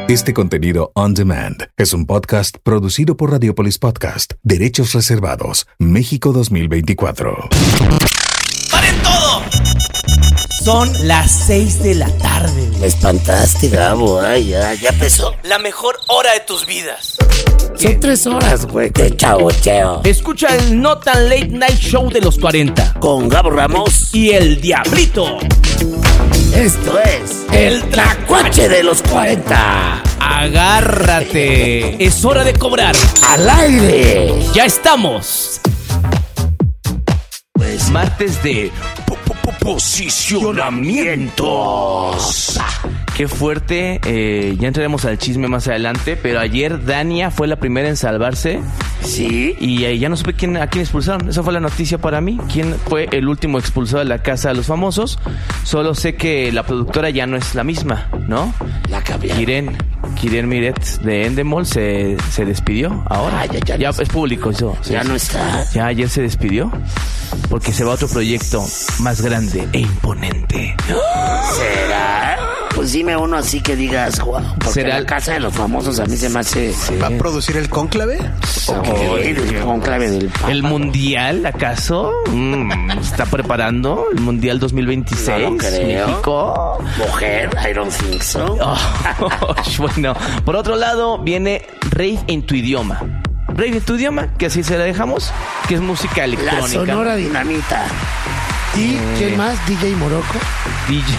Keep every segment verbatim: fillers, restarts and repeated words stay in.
Este contenido on demand es un podcast producido por Radiopolis Podcast. Derechos reservados. México dos mil veinticuatro. ¡Paren todo! Son las seis de la tarde. Me espantaste, Gabo. Ay, ya, ya empezó. La mejor hora de tus vidas. Son tres horas, güey. De chaboteo. Escucha el No Tan Late Night Show de los cuarenta. Con Gabo Ramos y el Diablito. Esto es el Tlacuache de los cuarenta. Agárrate. Es hora de cobrar. Al aire. Ya estamos. Pues martes de po- po- po- posicionamientos. Qué fuerte. Eh, ya entraremos al chisme más adelante. Pero ayer Dania fue la primera en salvarse. Sí. Y eh, ya no supe quién, a quién expulsaron. Esa fue la noticia para mí. ¿Quién fue el último expulsado de la casa de los famosos? Solo sé que la productora ya no es la misma, ¿no? La cambiaron. Kiren, Kiren Miret de Endemol se, se despidió ahora. Ah, ya, ya, ya no es público eso. Ya sí, no está. Ya ayer se despidió. Porque se va a otro proyecto más grande e imponente. ¿Será? Pues dime uno así que digas, wow. Porque ¿Será? la casa de los famosos a mí se me hace... Sí. ¿Va a producir el cónclave? Okay. El conclave del Papa. ¿El Mundial, acaso? Mm, ¿Está preparando el Mundial dos mil veintiséis? No lo creo. México. Mujer, I don't think so. Oh, bueno, por otro lado viene Rave en tu idioma. Rave en tu idioma, que así se la dejamos, que es música electrónica. La Sonora Dinamita. ¿Y quién más? ¿D J Morocco? D J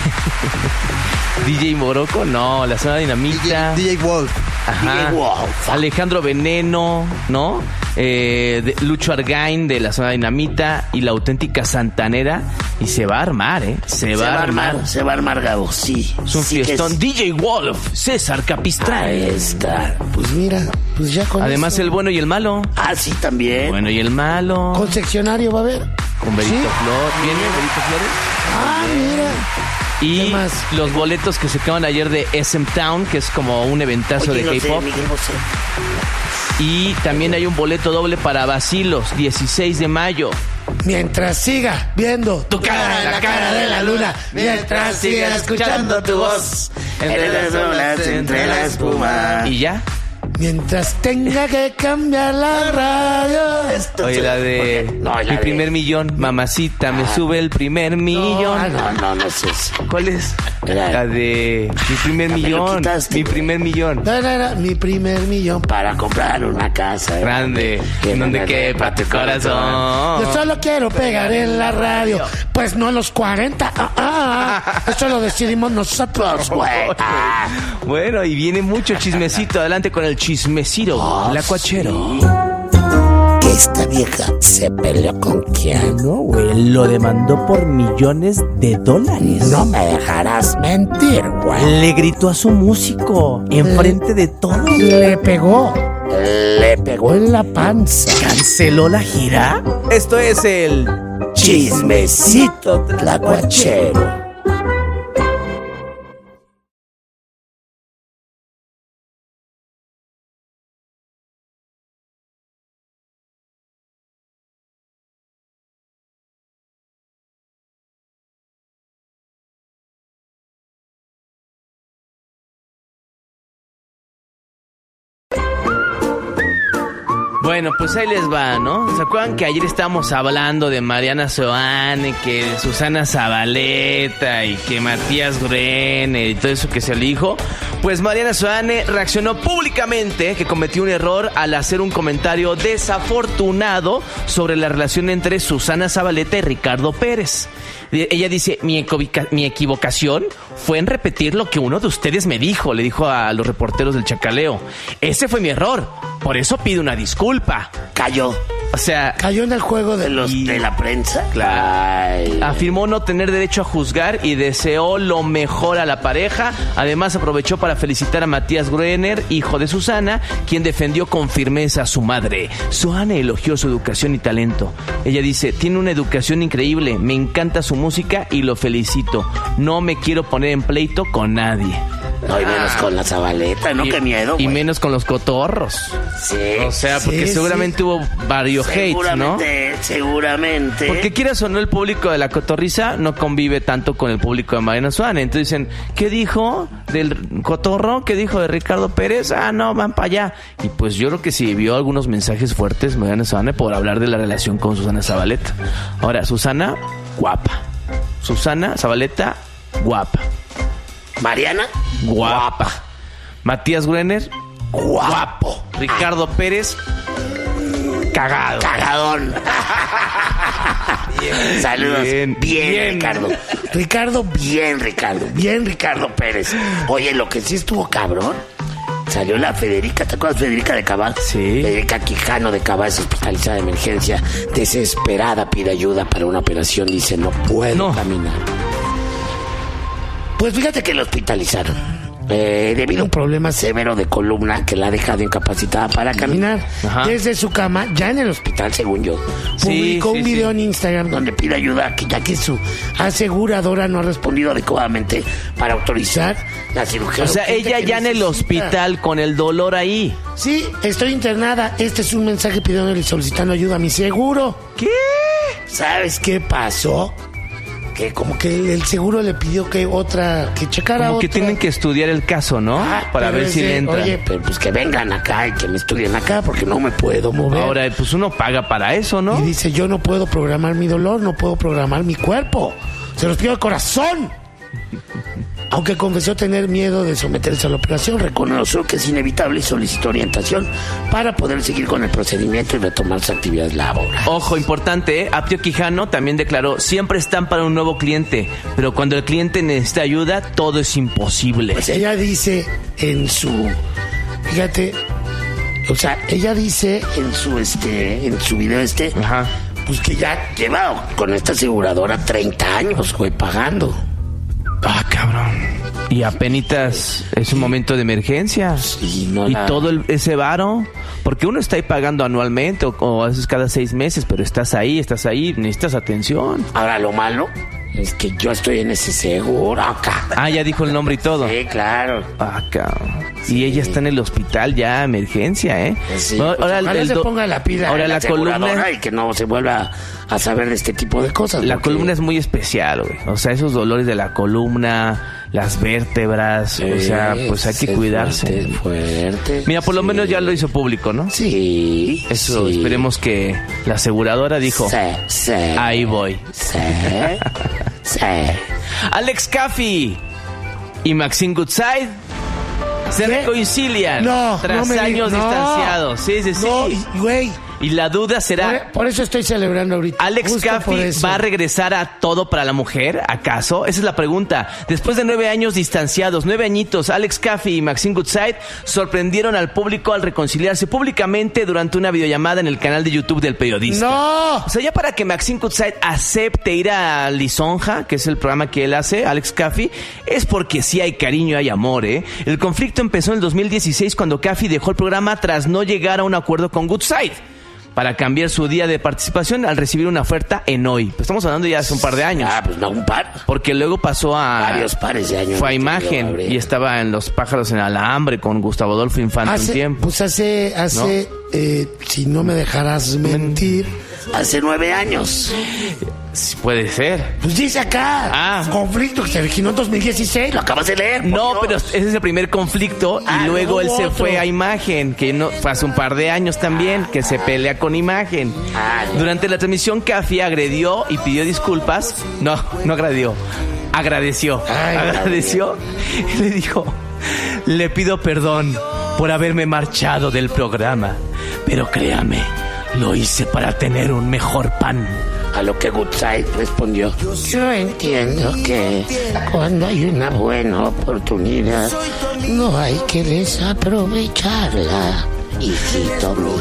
D J Morocco, no, la Sonora Dinamita. D J Wolf. Ajá. D J Wolf. Alejandro Veneno, ¿no? Eh, de Lucho Argain de la Sonora Dinamita y la auténtica Santanera. Y se va a armar, ¿eh? Se, Se va, va a armar. Se va a armar, Gabo, sí. Es un sí fiestón. que D J Wolf, César Capistrán. Ahí está. Pues mira, pues ya con Además, eso. el bueno y el malo. Ah, sí, también. Bueno y el malo. Concesionario va a haber. Con Benito ¿Sí? Flores. ¿Viene Benito Flores? Ah, mira. Y ¿Qué más? los boletos que se quedaron ayer de S M Town, que es como un eventazo Oye, de no sé, K-pop. Miguel Bosé. Y también hay un boleto doble para Bacilos, dieciséis de mayo. Mientras siga viendo Tu cara en la cara de la luna, mientras siga escuchando tu voz, Entre las olas, entre la espuma. Y ya. mientras tenga que cambiar la radio. Oye, la de Ok, no, la mi de- primer millón, mamacita, me sube el primer millón. Ah, no, no, no es eso. ¿Cuál es? La- La de mi primer Ya me lo millón, quitaste, mi güey. primer millón. No, no, no, mi primer millón. Para comprar una casa. ¿eh? Grande, en donde quepa tu corazón. Yo solo quiero pegar en la radio, pues no en los cuarenta. Ah, ah, ah. Eso lo decidimos nosotros, güey. Ah, Bueno, y viene mucho chismecito. Adelante con el chismecito, Tlacuachero. que esta vieja se peleó con quién. No, güey, lo demandó por millones de dólares. No me dejarás mentir, güey. Le gritó a su músico enfrente de todos. Le pegó. Le pegó en la panza. ¿Canceló la gira? Esto es el Chismecito tlacuachero. Bueno, pues ahí les va, ¿no? ¿Se acuerdan que ayer estábamos hablando de Mariana Soane, que de Susana Zabaleta y que Matías Gruener y todo eso que se le dijo? Pues Mariana Soane reaccionó públicamente que cometió un error al hacer un comentario desafortunado sobre la relación entre Susana Zabaleta y Ricardo Pérez. Ella dice, mi, equivoca- mi equivocación fue en repetir lo que uno de ustedes me dijo, le dijo a los reporteros del Chacaleo. Ese fue mi error, por eso pido una disculpa. Cayó. O sea, Cayó en el juego De de los Y- de la prensa. Claro. Ay. afirmó no tener derecho a juzgar y deseó lo mejor a la pareja. Además aprovechó para felicitar a Matías Gruener, hijo de Susana, quien defendió con firmeza a su madre. Soane elogió su educación y talento. Ella dice, tiene una educación increíble, me encanta su música y lo felicito. No me quiero poner en pleito con nadie. No, y menos Ah. con la Zabaleta, ¿no? Y- Qué miedo, Y güey. menos con los cotorros. Sí. O sea, porque Sí, seguramente sí. hubo varios hates, ¿no? Seguramente, seguramente. Porque quieras o no, el público de la cotorriza no convive tanto con el público de Mariana Suárez. Entonces dicen, ¿qué dijo del cotorro? ¿Qué dijo de Ricardo Pérez? Ah, no, van para allá. Y pues yo creo que sí vio algunos mensajes fuertes Mariana Suárez por hablar de la relación con Susana Zabaleta. Ahora, Susana, guapa. Susana Zabaleta, guapa. Mariana, Guapa. Matías Gruener, guapo. Ricardo Pérez, cagado. Cagadón. Saludos. Bien, Bien, bien. Ricardo. Ricardo, bien, Ricardo. Bien, Ricardo Pérez. Oye, lo que sí estuvo cabrón. Salió la Federica, ¿te acuerdas Federica de Cabal? Sí. Federica Quijano de Cabal es hospitalizada de emergencia. Desesperada, pide ayuda para una operación. Dice, no puedo No. caminar. Pues fíjate que la hospitalizaron. Eh, debido a un problema severo de columna que la ha dejado incapacitada para caminar. Ajá. Desde su cama, ya en el hospital, según yo, Sí, publicó sí, un video sí. en Instagram donde pide ayuda, que ya que su aseguradora no ha respondido adecuadamente para autorizar la cirugía. O sea, urgente ella que ya en el necesita. hospital con el dolor ahí. Sí, estoy internada. Este es un mensaje pidiéndole y solicitando ayuda a mi seguro. ¿Qué? ¿Sabes qué pasó? Que como que el, el seguro le pidió que otra, que checara Como que otra. tienen que estudiar el caso, ¿no? Ah, Para pero ver es si de, le entra. Oye, pero pues que vengan acá y que me estudien acá porque no me puedo mover. Ahora, pues uno paga para eso, ¿no? Y dice, yo no puedo programar mi dolor, no puedo programar mi cuerpo. Se los pido de corazón. Aunque confesó tener miedo de someterse a la operación, reconoció que es inevitable y solicitó orientación para poder seguir con el procedimiento y retomar su actividad laboral. Ojo, importante, ¿eh? Aptio Quijano también declaró, siempre están para un nuevo cliente, pero cuando el cliente necesita ayuda, todo es imposible. Pues ella dice en su, fíjate, o sea, ella dice en su este, en su video este, Ajá. pues que ya lleva con esta aseguradora treinta años, güey, pagando. Ah, cabrón. Y apenitas es un momento de emergencia. Y no y la- todo el- ese varo. Porque uno está ahí pagando anualmente o, o a veces cada seis meses, pero estás ahí, estás ahí, necesitas atención. Ahora lo malo es que yo estoy en ese seguro acá. Ah, ya dijo el nombre y todo. Sí, claro. Ah, cabrón. Y ella está en el hospital ya, emergencia, ¿eh? Sí, No, pues ahora ojalá el se do- ponga la pila ahora en la aseguradora columna, y que no se vuelva a saber de este tipo de cosas. la porque- columna es muy especial, güey. O sea, esos dolores de la columna, las vértebras, o sea, pues hay que es cuidarse. Fuerte, fuerte. Mira, por lo Sí. menos ya lo hizo público, ¿no? Sí. Eso, sí. esperemos que la aseguradora dijo, Sí, sí. ahí voy. Sí. Sí. Alex Caffey y Maxine Goodside se ¿Qué? reconcilian No, tras no me años digas, no. distanciados. Sí, sí, sí. No, y- güey. Y la duda será, Por, por eso estoy celebrando ahorita. ¿Alex Justo por Caffey eso. va a regresar a Todo para la Mujer, acaso? Esa es la pregunta. Después de nueve años distanciados, nueve añitos, Alex Caffey y Maxine Goodside sorprendieron al público al reconciliarse públicamente durante una videollamada en el canal de YouTube del periodista. ¡No! O sea, ya para que Maxine Goodside acepte ir a Lisonja, que es el programa que él hace, Alex Caffey, es porque sí hay cariño, hay amor, ¿eh? El conflicto empezó en el dos mil dieciséis cuando Caffey dejó el programa tras no llegar a un acuerdo con Goodside para cambiar su día de participación al recibir una oferta en Hoy. Pues estamos hablando ya hace un par de años. Ah, pues no, un par. Porque luego pasó a... Varios pares de años. Fue a mi querido Imagen Gabriel. y estaba en Los Pájaros en Alambre con Gustavo Adolfo Infante Hace, un tiempo. Pues hace, hace, eh, si no me dejarás mentir, hace nueve años. Sí, puede ser. Pues dice acá, Ah. conflicto que se originó en dos mil dieciséis, lo acabas de leer. por No, Dios. pero ese es el primer conflicto y Ah, luego no, él se otro. fue a Imagen, que no fue hace un par de años también, que se pelea con Imagen. Ah, ya. Durante la transmisión, Caffey agredió y pidió disculpas. No, no agredió. Agradeció. Ay, agradeció. Y le dijo, le pido perdón por haberme marchado del programa, pero créame, lo hice para tener un mejor pan. A lo que Goodside respondió, yo entiendo que cuando hay una buena oportunidad no hay que desaprovecharla, hijito mío.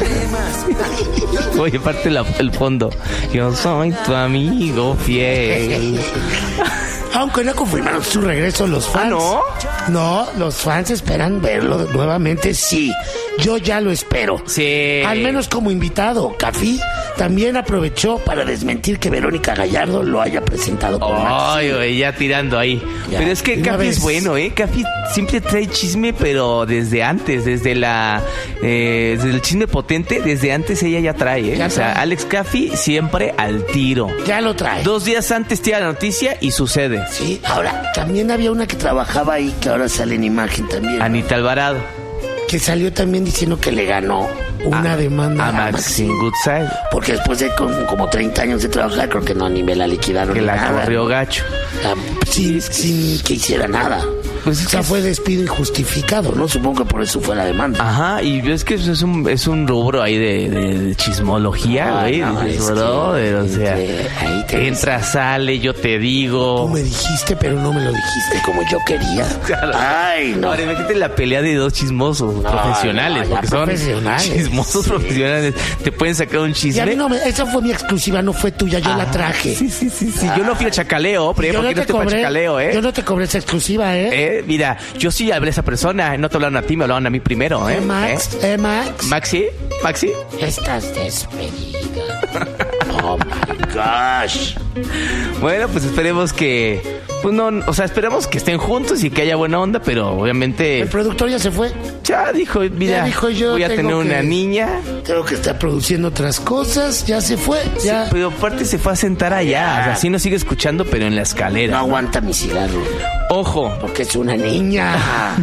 Oye, parte la- el fondo. Yo soy tu amigo fiel. Aunque no confirmaron su regreso los fans. ¿Ah, no? No, los fans esperan verlo nuevamente, sí. yo ya lo espero. Sí. Al menos como invitado. Cafí también aprovechó para desmentir que Verónica Gallardo lo haya presentado por Ay, güey, ya tirando ahí. Ya, Pero es que de una Cafí vez. es bueno, ¿eh? Cafí siempre trae chisme, pero desde antes, desde la... Eh, desde el chisme potente, desde antes ella ya trae, ¿eh? Ya o sea, trae. Alex Caffi siempre al tiro. Ya lo trae. Dos días antes tira la noticia y sucede. Sí, ahora, también había una que trabajaba ahí, que ahora sale en imagen también. Anita Alvarado. Que salió también diciendo que le ganó una a, demanda a Maxine Goodside. Porque después de como, como treinta años de trabajar, creo que no, ni me la liquidaron. Que ni la nada. corrió gacho. Ah, sin, sin que hiciera nada. Pues es o sea, que fue es- despido injustificado, ¿no? Supongo que por eso fue la demanda. Ajá, y es que es un, es un rubro ahí de, de- de chismología, Ah, güey. no, Dices, es que- brother, o sea, que ahí te entra, sale, yo te Tú digo. me dijiste, pero no me lo dijiste como yo quería. Claro. Ay, no. Ahora, imagínate la pelea de dos chismosos profesionales, no, ya porque son profesionales, chismosos sí. profesionales. Te pueden sacar un Y a chisme. mí no me, esa fue mi exclusiva, no fue tuya, yo la Ah, traje. Sí, sí, sí, sí. Yo no fui a chacaleo, pero Yo porque no te te fue a cobré, chacaleo, ¿eh? yo no te cobré esa exclusiva, ¿eh? Eh, mira, yo sí hablé a esa persona, no te hablaron a ti, me hablaron a mí primero, ¿eh? Eh, Max, eh, Max. ¿Eh? Maxi, Maxi. Estás despedida. Oh my gosh. Bueno, pues esperemos que, pues no, o sea, esperemos que estén juntos y que haya buena onda, pero obviamente El productor ya se fue. ya dijo, mira, Ya dijo, yo voy a tengo tener una que- niña. Tengo que estar produciendo otras cosas. Ya se fue. Sí, Ya pero aparte se fue a sentar allá, o sea, sí nos sigue escuchando, pero en la escalera. no aguanta mi cigarro. Ojo. Porque es una niña.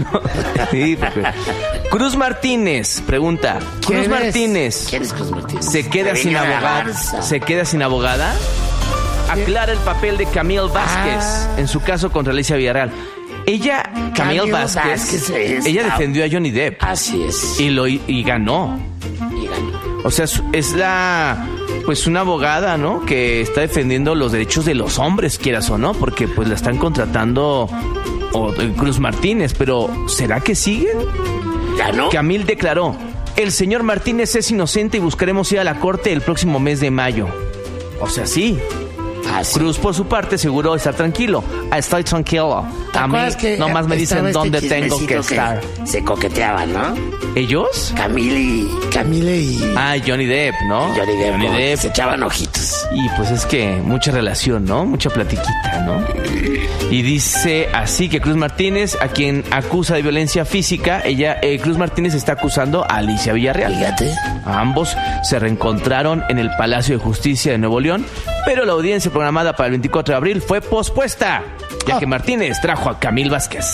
Sí, porque- Cruz Martínez pregunta, ¿Quién Cruz es? Martínez ¿Quién es Cruz Martínez? se queda sin Karina abogada, Garza. se queda sin abogada. Aclara el papel de Camille Vázquez Ah. en su caso contra Alicia Villarreal. Ella, Camille Camille Vázquez, Vázquez es- ella defendió a Johnny Depp Así es. y lo y ganó. Y ganó. O sea, es- es la pues una abogada, ¿no? Que está defendiendo los derechos de los hombres, quieras o no, porque pues la están contratando o, eh, Cruz Martínez, pero ¿será que siguen? ¿Ganó? Camil declaró, el señor Martínez es inocente y buscaremos ir a la corte el próximo mes de mayo. O sea, sí. Así. Cruz, por su parte, aseguró estar tranquilo. Ah, estoy tranquilo. ¿Te A mí acuerdas que nomás me estaba dicen este dónde tengo que chismecito estar. Se coqueteaban, ¿no? ¿Ellos? Camille y... Camille y... Ah, Johnny Depp, ¿no? Johnny Depp. Johnny ¿no? Depp. Se echaban ojitos. Y pues es que mucha relación, ¿no? Mucha platiquita, ¿no? Y dice así que Cruz Martínez, a quien acusa de violencia física, ella, eh, Cruz Martínez está acusando a Alicia Villarreal. Fíjate. Ambos se reencontraron en el Palacio de Justicia de Nuevo León, pero la audiencia programada para el veinticuatro de abril fue pospuesta, ya Ah. que Martínez trajo a Camil Vázquez.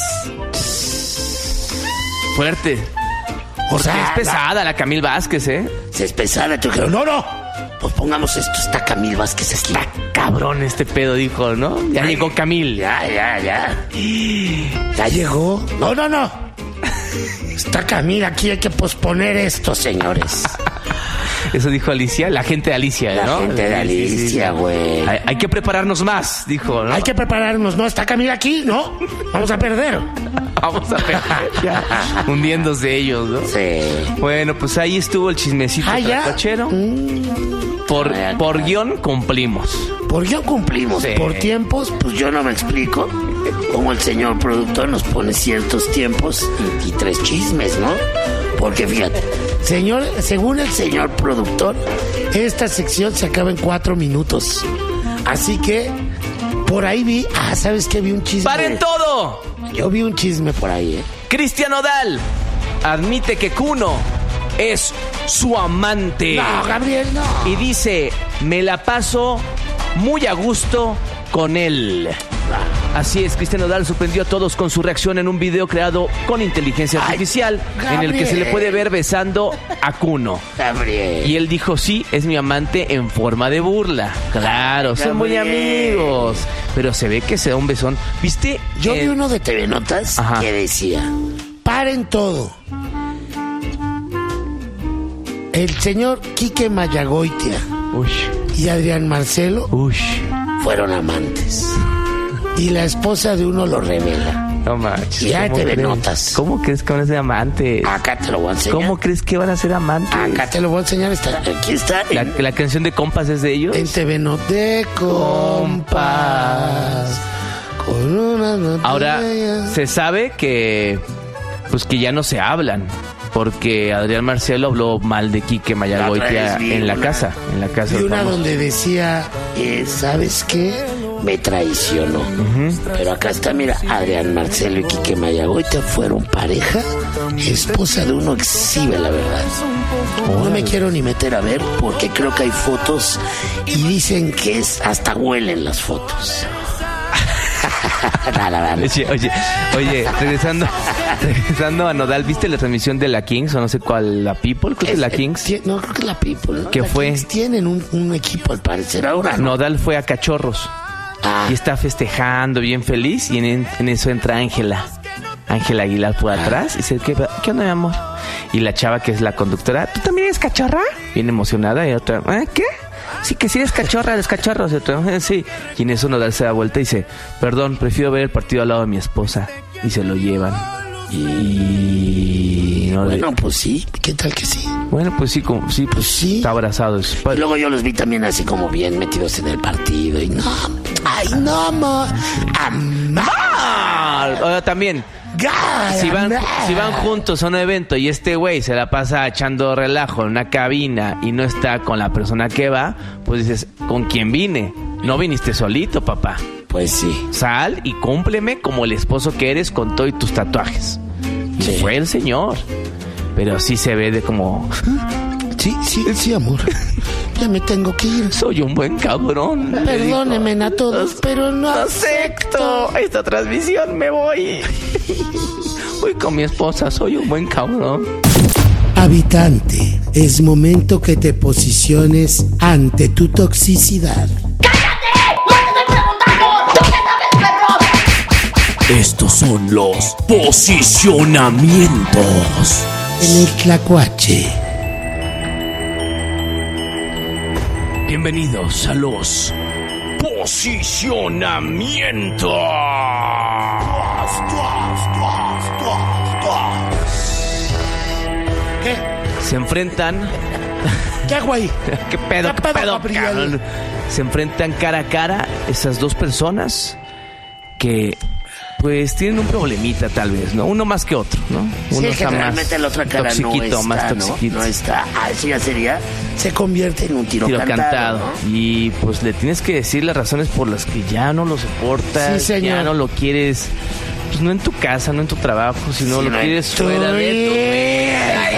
Fuerte. O Porque sea, es pesada la Camil Vázquez, ¿eh? Se es pesada. Y tú dijeron, no, no. Pues pongamos esto. Está Camille Vázquez aquí. Está cabrón este pedo, dijo, ¿no? Ya Ay, llegó Camil. Ya, ya, ya. Ya llegó. No, no, no. Está Camille aquí. Hay que posponer esto, señores. Eso dijo Alicia, la gente de Alicia, La ¿no? gente de Sí, sí, sí. Alicia, güey. Hay, hay que prepararnos más, dijo, ¿no? Hay que prepararnos. No, está Camille aquí, ¿no? Vamos a perder. Vamos a perder ya, hundiéndose ellos, ¿no? Sí. Bueno, pues ahí estuvo el chismecito Ah, ya. tlacuachero. Mm, Por, Ay, por ay. guión cumplimos. Por guión cumplimos. Sí. Por tiempos, pues yo no me explico cómo el señor productor nos pone ciertos tiempos y, y tres chismes, ¿no? Porque fíjate, señor, según el señor productor, esta sección se acaba en cuatro minutos. Así que por ahí vi, ah, ¿sabes qué? Vi un chisme. ¡Paren todo! Yo vi un chisme por ahí, ¿eh? Cristian Nodal admite que Kuno es su amante. No, Gabriel, no. Y dice, me la paso muy a gusto con él. Así es, Cristian Nodal sorprendió a todos con su reacción en un video creado con inteligencia Ay, artificial en el que se le puede ver besando a Kuno. Gabriel. Y él dijo, sí, es mi amante en forma de burla. Claro, son muy Gabriel. amigos. Pero se ve que se da un besón. ¿Viste? Yo Eh, vi uno de T V Notas Ajá. que decía, paren todo. El señor Quique Mayagoitia Uy, y Adrián Marcelo uy. fueron amantes. Y la esposa de uno lo revela. No manches. Ya ¿cómo te ve crees? notas. ¿Cómo crees que van a ser amantes? Acá te lo voy a enseñar. ¿Cómo crees que van a ser amantes? Acá te lo voy a enseñar. Está, aquí está. La, En, la canción de compas es de ellos. en T V Not de compas. Con una Ahora botella. se sabe que pues que ya no se hablan. porque Adrián Marcelo habló mal de Quique Mayagoitia en la una, casa, en la casa. Y una famoso. donde decía, eh, ¿sabes qué? Me traicionó. Uh-huh. Pero acá está, mira, Adrián Marcelo y Quique Mayagoitia fueron pareja, esposa de uno exhibe la verdad. No me quiero ni meter a ver porque creo que hay fotos y dicen que es hasta huelen las fotos. Dale, dale. Oye, oye, oye, regresando, regresando a Nodal, ¿viste la transmisión de la Kings o no sé cuál, la People? Creo que es la Kings. T- no, creo que es la People, ¿no? ¿Qué la fue? Kings tienen un, un equipo al parecer ahora, ¿no? Nodal fue a Cachorros ah. y está festejando bien feliz y en, en eso entra Ángela. Ángela Aguilar por atrás y dice, ¿qué, ¿qué onda, mi amor? Y la chava que es la conductora, ¿tú también eres cachorra? Bien emocionada y otra, ¿eh? ¿Qué? Sí, que sí eres cachorra, eres cachorro. Y otra, ¿eh? Sí. Y en eso Nodal se da vuelta y dice, perdón, prefiero ver el partido al lado de mi esposa. Y se lo llevan. Y... No bueno, le... pues sí, ¿qué tal que sí? Bueno, pues sí, como, sí, pues, pues sí. Está abrazado. Y luego yo los vi también así como bien metidos en el partido. Y no, ay, no, amor. Amor. Ahora también... God, si van, si van juntos a un evento y este güey se la pasa echando relajo en una cabina y no está con la persona que va, pues dices, ¿con quién vine? No viniste solito, papá. Pues sí. Sal y cúmpleme como el esposo que eres con todo y tus tatuajes. Sí. Y fue el señor. Pero sí se ve de como... Sí, sí, sí, amor. Ya me tengo que ir. Soy un buen cabrón. Perdónenme a todos, pero no acepto esta transmisión. Me voy. Voy con mi esposa. Soy un buen cabrón. Habitante, es momento que te posiciones ante tu toxicidad. ¡Cállate! ¡No te estoy preguntando! ¡Tú qué sabes, perro! Estos son los posicionamientos. En el Tlacuache. Bienvenidos a los posicionamientos. ¿Qué? Se enfrentan. ¿Qué hago ahí? ¿Qué pedo? ¿Qué, ¿Qué pedo? pedo, cabrón? Se enfrentan cara a cara esas dos personas que pues tienen un problemita tal vez, ¿no? Uno más que otro, ¿no? Uno sí, está generalmente más la otra cara toxiquito, no está, más ¿no? toxiquito. No está. Ah, eso ya sería. Se convierte en un tiro, Tiro cantado. cantado. ¿no? Y pues le tienes que decir las razones por las que ya no lo soportas, Sí, señor. ya no lo quieres, pues no en tu casa, no en tu trabajo, sino Sí, lo no quieres en fuera de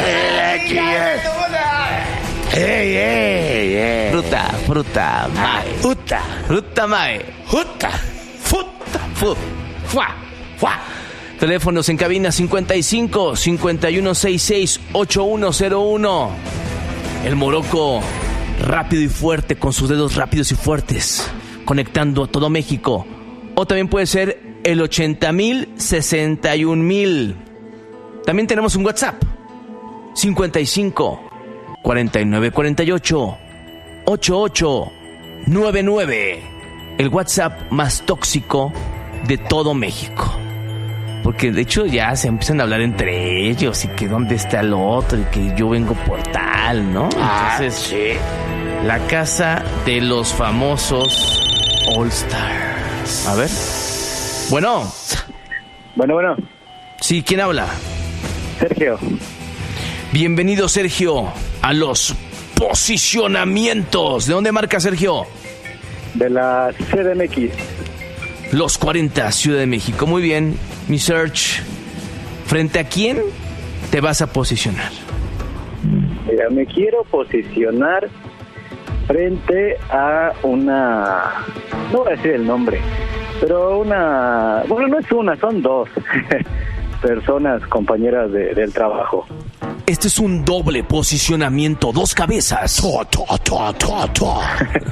¡Ey, ey, ey! tu fruta, fruta, mae. ¡Uta! Fruta, mae. ¡Uta! ¡Futa! Fu, fuá, fuá. Teléfonos en cabina cincuenta y cinco, cincuenta y uno sesenta y seis, ochenta y uno cero uno. El Morocco, rápido y fuerte, con sus dedos rápidos y fuertes, conectando a todo México. O también puede ser el ochenta mil, sesenta y un mil. También tenemos un WhatsApp, cincuenta y cinco, cuarenta y nueve, cuarenta y ocho, ochenta y ocho noventa y nueve. El WhatsApp más tóxico de todo México. Porque de hecho ya se empiezan a hablar entre ellos y que dónde está el otro y que yo vengo por tal, ¿no? Ah, Entonces, sí. la casa de los famosos All Stars. A ver. Bueno. Bueno, bueno. Sí, ¿quién habla? Sergio. Bienvenido, Sergio, a los posicionamientos. ¿De dónde marca, Sergio? De la C D M X. Los cuarenta, Ciudad de México. Muy bien, mi Search. ¿Frente a quién te vas a posicionar? Mira, me quiero posicionar frente a una... No voy a decir el nombre, pero una... Bueno, no es una, son dos personas, compañeras de, del trabajo. Este es un doble posicionamiento, dos cabezas. To, to, to, to, to.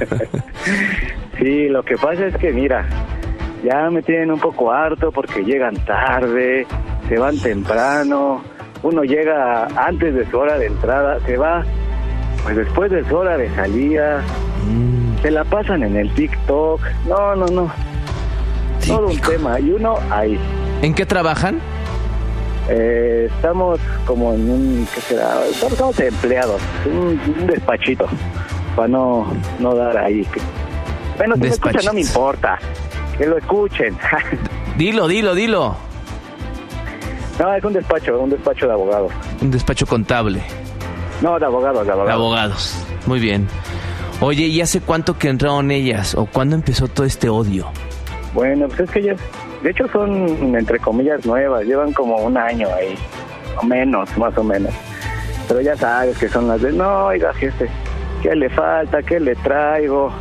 Sí, lo que pasa es que, mira, ya me tienen un poco harto porque llegan tarde, se van temprano, uno llega antes de su hora de entrada, se va pues después de su hora de salida, mm. se la pasan en el TikTok, no, no, no, Típico. Todo un tema, y uno ahí. ¿En qué trabajan? Eh, estamos como en un, ¿qué será? Estamos empleados, un, un despachito, para no, no dar ahí. Bueno, si me escuchan no me importa, que lo escuchen. Dilo, dilo, dilo. No, es un despacho, un despacho de abogados. Un despacho contable. No, de abogados, de abogados. De abogados. Muy bien. Oye, ¿y hace cuánto que entraron ellas? ¿O cuándo empezó todo este odio? Bueno, pues es que ellas, de hecho son, entre comillas, nuevas. Llevan como un año ahí, o menos, más o menos. Pero ya sabes que son las de, no, oiga, jefe, ¿qué le falta? ¿Qué le traigo?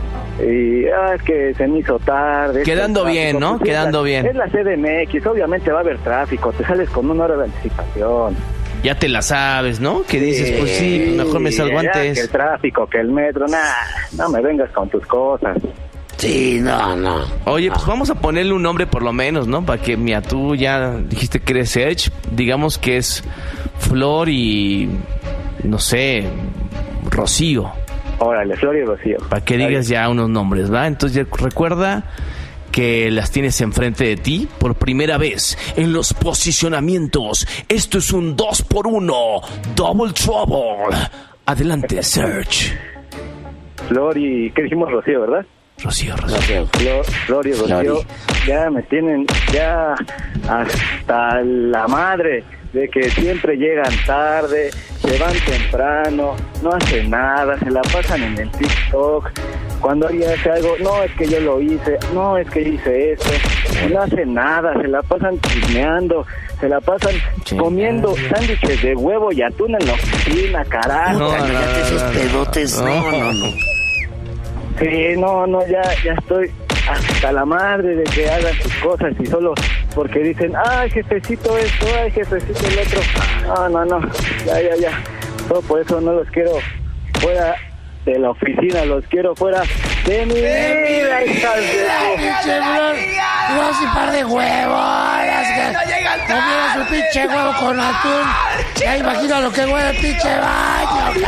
Y ah, es que se me hizo tarde. Quedando bien, ¿no? Pues, Quedando es la, bien. Es la C D M X, obviamente va a haber tráfico, te sales con una hora de anticipación. Ya te la sabes, ¿no? Que dices, pues sí, pues mejor me salgo ya, antes. Que el tráfico, que el metro, nah, no me vengas con tus cosas. Sí, no, no. Oye, pues vamos a ponerle un nombre por lo menos, ¿no? Para que, mira, tú ya dijiste que eres Edge, digamos que es Flor y, no sé, Rocío. Órale, Flor y Rocío. Para que digas ya unos nombres, ¿va? Entonces ya recuerda que las tienes enfrente de ti por primera vez en los posicionamientos. Esto es un dos por uno, Double Trouble. Adelante, Serge. Flor y... ¿Qué dijimos? Rocío, ¿verdad? Rocío, Rocío. Flor, Flor y Rocío. Flori. Ya me tienen ya hasta la madre de que siempre llegan tarde, se van temprano, no hacen nada, se la pasan en el TikTok. Cuando alguien hace algo, no, es que yo lo hice, no, es que hice esto, no hacen nada, se la pasan chismeando, se la pasan Chingada. comiendo sándwiches de huevo y atún en la oficina, carajo. No, Puta, no, cállate no, esos no, pedotes. no. No, no, no. Sí, no, no, ya, ya estoy hasta la madre de que hagan sus cosas y solo porque dicen, ay, jefecito esto, ay, jefecito el otro. No, no, no, ya, ya, ya. Todo por eso no los quiero fuera de la oficina, los quiero fuera de mi vida, hijas de su- Pinche Flor, no, si par de huevos. Comieron su pinche huevo con atún. Ya imagino lo que huele el pinche baño.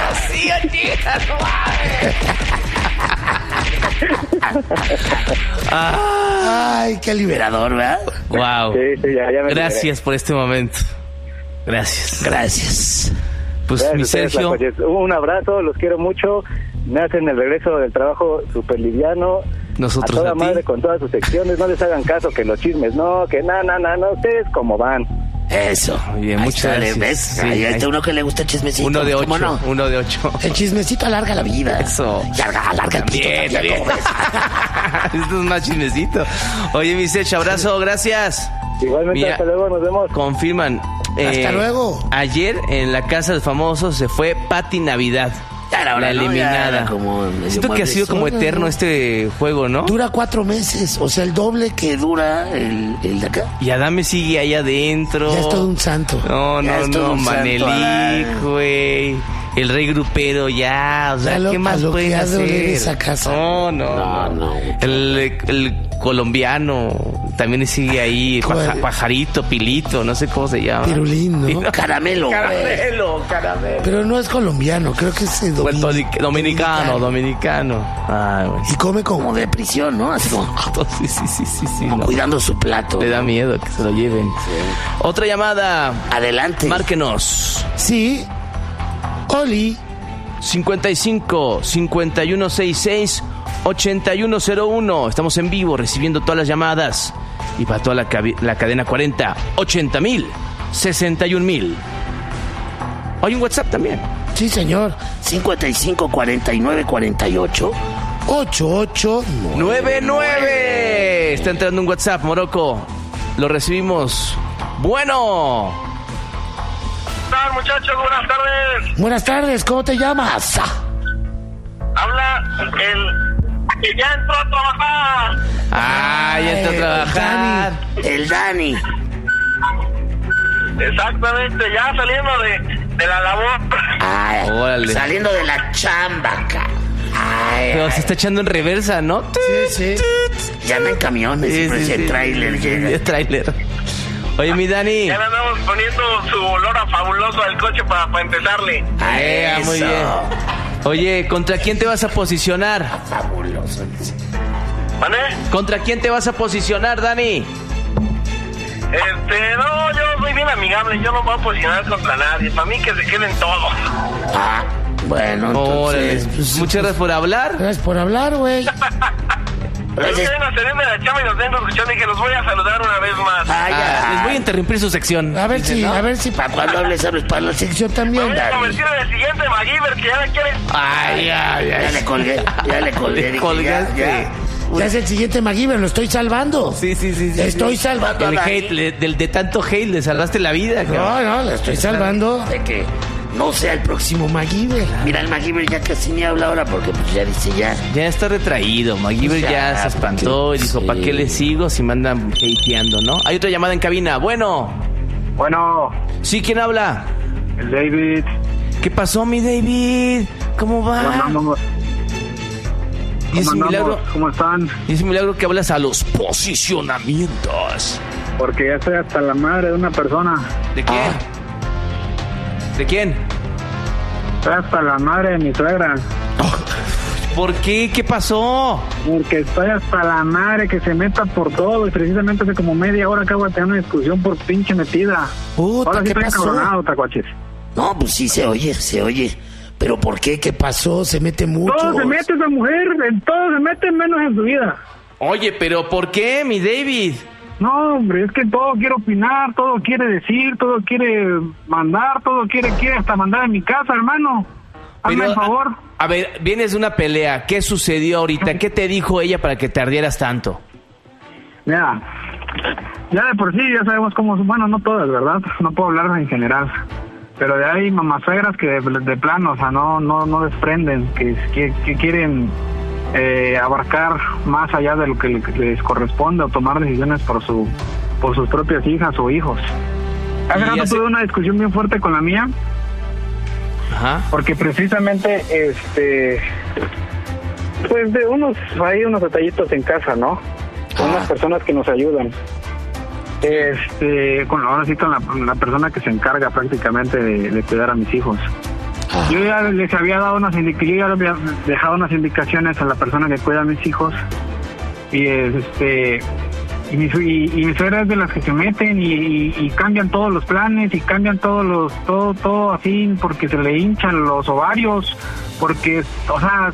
Ay, qué liberador, ¿verdad? Wow. Sí, sí, ya, ya me Gracias por este momento. Gracias. Gracias. Pues Gracias mi a ustedes, Sergio, Tlacoyes. Un abrazo, los quiero mucho. Me hacen el regreso del trabajo súper liviano. nosotros a toda a ti. madre con todas sus secciones. No les hagan caso que los chismes, no, que no, no, no, no. Ustedes como van. Eso. Muy bien, Ahí muchas está, gracias. ¿ves? Sí, Ahí está ahí- uno que le gusta el chismecito. Uno de ¿Cómo ocho, no? uno de ocho. El chismecito alarga la vida. Eso. Y alarga, alarga el pito Bien, también, bien. ¿cómo ves? Esto es más chismecito. Oye, mi Sergio, abrazo, gracias. Igualmente, Mira, hasta luego, nos vemos. confirman. Hasta luego. Ayer en la Casa del Famoso se fue Pati Navidad. Ya era hora, la ¿no? Ya eliminada. era como medio Siento que ha sido como maldición, eterno ¿no? este juego, ¿no? Dura cuatro meses, o sea, el doble que dura el, el de acá. Y Adame sigue ahí adentro. Ya es todo un santo. No, Ya no, es todo no, un santo, Manelik, Adame. güey. El rey grupero ya, o sea, Ya lo- ¿qué a más lo pueden que ha de oler hacer? esa casa. No, no, No, no. no. El, el colombiano también sigue ahí, ¿Cuál? paja- pajarito, pilito, no sé cómo se llama. Pirulín, ¿no? Pino- Caramelo. güey. Caramelo, caramelo. Pero no es colombiano, creo que es eh, domin- Puerto- Dominicano, dominicano. Ay, güey. Y come como de prisión, ¿no? Así como Sí, sí, sí, sí, sí. no. cuidando su plato. Le da miedo que se lo lleven. Otra llamada. Adelante. Márquenos. Sí. Oli. cincuenta y cinco, cincuenta y uno sesenta y seis, ochenta y uno cero uno. Estamos en vivo recibiendo todas las llamadas. Y para toda la, cabi- la cadena cuarenta, ochenta mil, sesenta y un mil. Hay un WhatsApp también. Sí, señor. cincuenta y cinco, cuarenta y nueve, cuarenta y ocho, ochenta y ocho, nueve nueve. Está entrando un WhatsApp, Morocco. Lo recibimos. Bueno. ¿Qué tal, muchachos? Buenas tardes. Buenas tardes, ¿cómo te llamas? Ah, Habla el que ya entró a trabajar. Ah, ya está a el trabajar. Dani. El Dani. Exactamente, ya saliendo de, de la labor. Ay, Órale. saliendo de la chamba, acá. Ay, Pero ay. se está echando en reversa, ¿no? Sí, sí. Ya no en camiones, Sí, siempre sí, ese sí. tráiler llega. El tráiler. Oye, mi Dani. Ya le andamos poniendo su olor a fabuloso al coche para, para empezarle. Eh, muy Eso. bien. Oye, ¿contra quién te vas a posicionar? Fabuloso. ¿Vale? ¿Contra quién te vas a posicionar, Dani? Este, no, yo soy bien amigable. Yo no me voy a posicionar contra nadie. Para mí que se queden todos. Ah, bueno, Órale. entonces... pues, Muchas gracias por hablar. Gracias por hablar, güey. Es que vengo saliendo de la chama y los vengo escuchando y que los voy a saludar una vez más. Ay, Ah, ay. les voy a interrumpir su sección. A ver Dice, si, ¿no? a ver si para cuando hables, hables para la sección también, Voy a David. convertir en el siguiente MacGyver que ya me quieren. Ay, ay, ay. Ya le colgué, ya le colgué. Le dije, colgaste. Ya, ya. Ya es el siguiente MacGyver, lo estoy salvando. Sí, sí, sí. sí Estoy sí. salvando. El a hate, le- del de tanto hate le salvaste la vida, cabrón. No, no, le estoy salvando de que no sea el próximo MacGyver. Mira, el MacGyver ya casi ni habla ahora porque pues ya dice ya. Ya está retraído. MacGyver Ya, ya se espantó y dijo, sí. ¿para qué le sigo si me andan hateando, no? Hay otra llamada en cabina. Bueno. Bueno, Sí, ¿quién habla? el David. ¿Qué pasó, mi David? ¿Cómo va? ¿Cómo Y ese milagro, ¿Cómo están? y ese milagro que hablas a los posicionamientos. Porque ya estoy hasta la madre de una persona. ¿De quién? ¿De quién? Estoy hasta la madre de mi suegra. ¿Por qué? ¿Qué pasó? Porque estoy hasta la madre que se meta por todo. Y precisamente hace como media hora acabo de tener una discusión por pinche metida. Puta, Ahora sí ¿qué estoy pasó? encabronado, tacuaches. No, pues sí se oye, se oye. ¿Pero por qué? ¿Qué pasó? Se mete mucho. Todo se mete esa mujer, en todo se mete menos en su vida. Oye, pero ¿por qué, mi David? No, hombre, es que todo quiere opinar, todo quiere decir, todo quiere mandar, todo quiere, quiere hasta mandar en mi casa, hermano. Hazme Pero, el favor. A, a ver, vienes de una pelea. ¿Qué sucedió ahorita? ¿Qué te dijo ella para que te ardieras tanto? Mira, ya de por sí ya sabemos cómo, bueno, no todas, ¿verdad? No puedo hablar en general. Pero de ahí mamasuegras que de, de plano, o sea, no no no desprenden, que, que, que quieren eh, abarcar más allá de lo que les corresponde o tomar decisiones por su por sus propias hijas o hijos. Hace Y rato hace- tuve una discusión bien fuerte con la mía, Ajá. porque precisamente, este, pues de unos, hay unos detallitos en casa, ¿no? Con unas personas que nos ayudan. Este, con, ahora sí con la, la persona que se encarga prácticamente de, de cuidar a mis hijos. Yo ya les había dado unas indicaciones, yo ya les había dejado unas indicaciones a la persona que cuida a mis hijos y este y mi, y, y mi suegra es de las que se meten y, y, y cambian todos los planes y cambian todos los todo todo así porque se le hinchan los ovarios porque o sea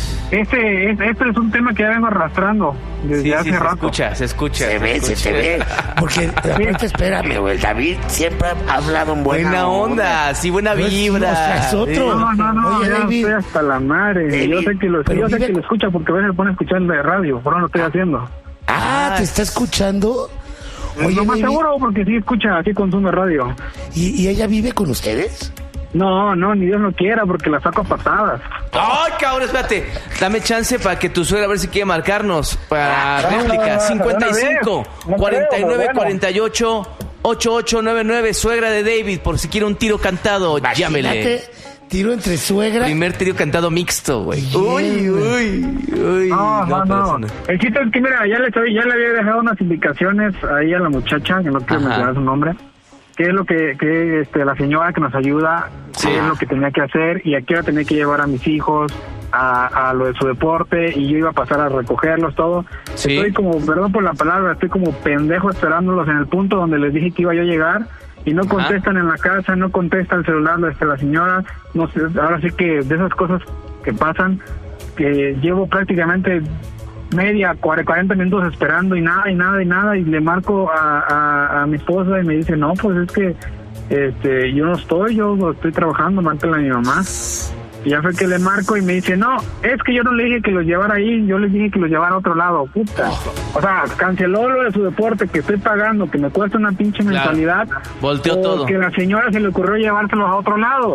este este, este es un tema que ya vengo arrastrando desde Sí, hace sí, se rato. escucha, se escucha. Se ve, se escucha. te ve. Porque, aparte, espérame, güey. El David siempre ha hablado en buena, Buena onda, sí, buena No es vibra. uno tras otro. No, no, no, Oye, ya David. estoy hasta la madre. David, yo sé que lo, pero yo sé vive que lo con- escucha porque a veces se pone a escuchar en la radio, pero no lo estoy haciendo. Ah, ¿te está escuchando? Oye, Lo más David, seguro porque sí escucha, así consume radio. ¿y, ¿y ella vive con ustedes? No, no, ni Dios lo quiera porque la saco a patadas. Ay, cabrón, espérate. Dame chance para que tu suegra a ver si quiere marcarnos para no, réplica. no, no, cincuenta y cinco, no creo, cuarenta y nueve, bueno. cuarenta y ocho, ochenta y ocho noventa y nueve. Suegra de David, por si quiere un tiro cantado, llámele. Imagínate, tiro entre suegra. Primer tiro cantado mixto, güey. Bien, Uy, uy, uy. No, no, pero no. eso no. El chiste es que, mira, ya le, estoy, ya le había dejado unas indicaciones ahí a la muchacha, que no quiero Ajá. mencionar su nombre, qué es lo que, que este, la señora que nos ayuda, Sí. qué es lo que tenía que hacer y a qué hora tenía que llevar a mis hijos a, a lo de su deporte y yo iba a pasar a recogerlos, todo. Sí. Estoy como, perdón por la palabra, estoy como pendejo esperándolos en el punto donde les dije que iba yo a llegar y no contestan en la casa, no contesta el celular de la señora, no sé, ahora sí que de esas cosas que pasan, que llevo prácticamente media, cuarenta minutos esperando y nada, y nada, y nada, y le marco a, a, a mi esposa y me dice, no, pues es que este yo no estoy, yo estoy trabajando, márcale a mi mamá. Y ya fue que le marco y me dice, no, es que yo no le dije que los llevara ahí, yo les dije que los llevara a otro lado, puta. O sea, canceló lo de su deporte que estoy pagando, que me cuesta una pinche Claro. mensualidad. Volteó todo. Porque la señora se le ocurrió llevárselos a otro lado.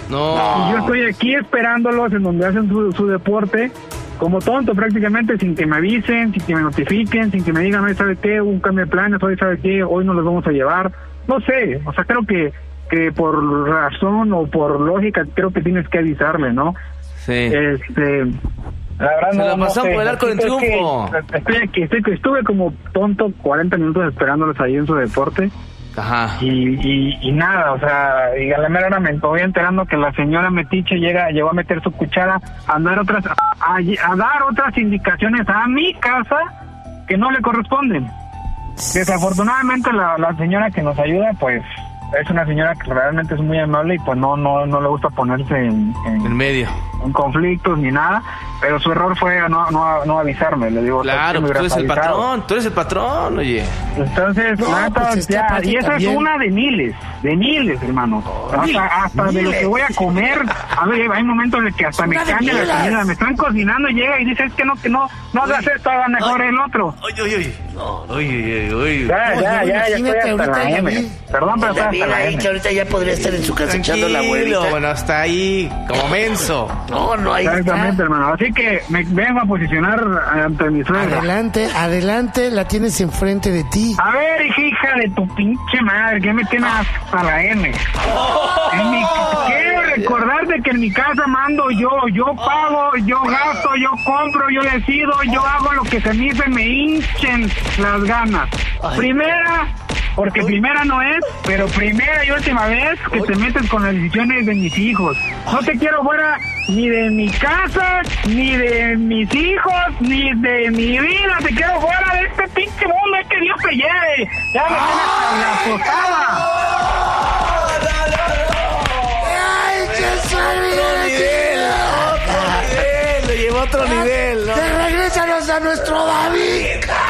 No. Y yo estoy aquí esperándolos en donde hacen su, su deporte, como tonto prácticamente, sin que me avisen, sin que me notifiquen, sin que me digan, hoy sabe qué, un cambio de planes, hoy sabe qué, hoy no los vamos a llevar. No sé, o sea, creo que, que por razón o por lógica, creo que tienes que avisarle, ¿no? Sí. Este... La verdad Se no, la no pasaron sé. por el arco del Es que triunfo. Estoy aquí, estoy, estuve como tonto cuarenta minutos esperándolos ahí en su deporte. Ajá. Y, y, y nada, o sea, y a la mera hora me voy enterando que la señora Metiche llega, llegó a meter su cuchara a dar otras, a, a dar otras indicaciones a mi casa que no le corresponden. Desafortunadamente la, la señora que nos ayuda, pues, es una señora que realmente es muy amable y pues no, no, no le gusta ponerse en, en- En medio. conflictos ni nada, pero su error fue no, no, no avisarme. Le digo, claro, pues tú eres el patrón, tú eres el patrón, oye. Entonces, no, nada, pues ya, y esa también. es una de miles, de miles, hermano. Hasta, hasta de lo que voy a comer. A ver, hay momentos en que hasta me cambia la comida. Me están cocinando y llega y dice, es que no, que no, no hagas esto, haga mejor el otro. Uy, uy, uy. No, uy, uy, uy. Ya, ya, ya, ya estoy hasta la M. Perdón, pero estoy hasta la M. Ahorita ya podría estar en su casa echando la Tranquilo, vuelta. bueno, hasta ahí, como menso. No, no hay. Exactamente, hermano. Así que me vengo a posicionar ante mi suegra. Adelante, adelante, la tienes enfrente de ti. A ver, hija de tu pinche madre, que me tienes hasta la M. En mi, quiero recordarte que en mi casa mando yo, yo pago, yo gasto, yo compro, yo decido, yo hago lo que se me dice, me hinchen las ganas. Primera, porque primera no es, pero primera y última vez que te metes con las decisiones de mis hijos. No te quiero fuera ni de mi casa, ni de mis hijos, ni de mi vida. Te quiero fuera de este pinche mundo, es que Dios te lleve. Ya me tienes a la posada. ¡Ay, qué suave! Lo llevó a otro nivel, ¿no? ¡Te regrésanos a nuestro David!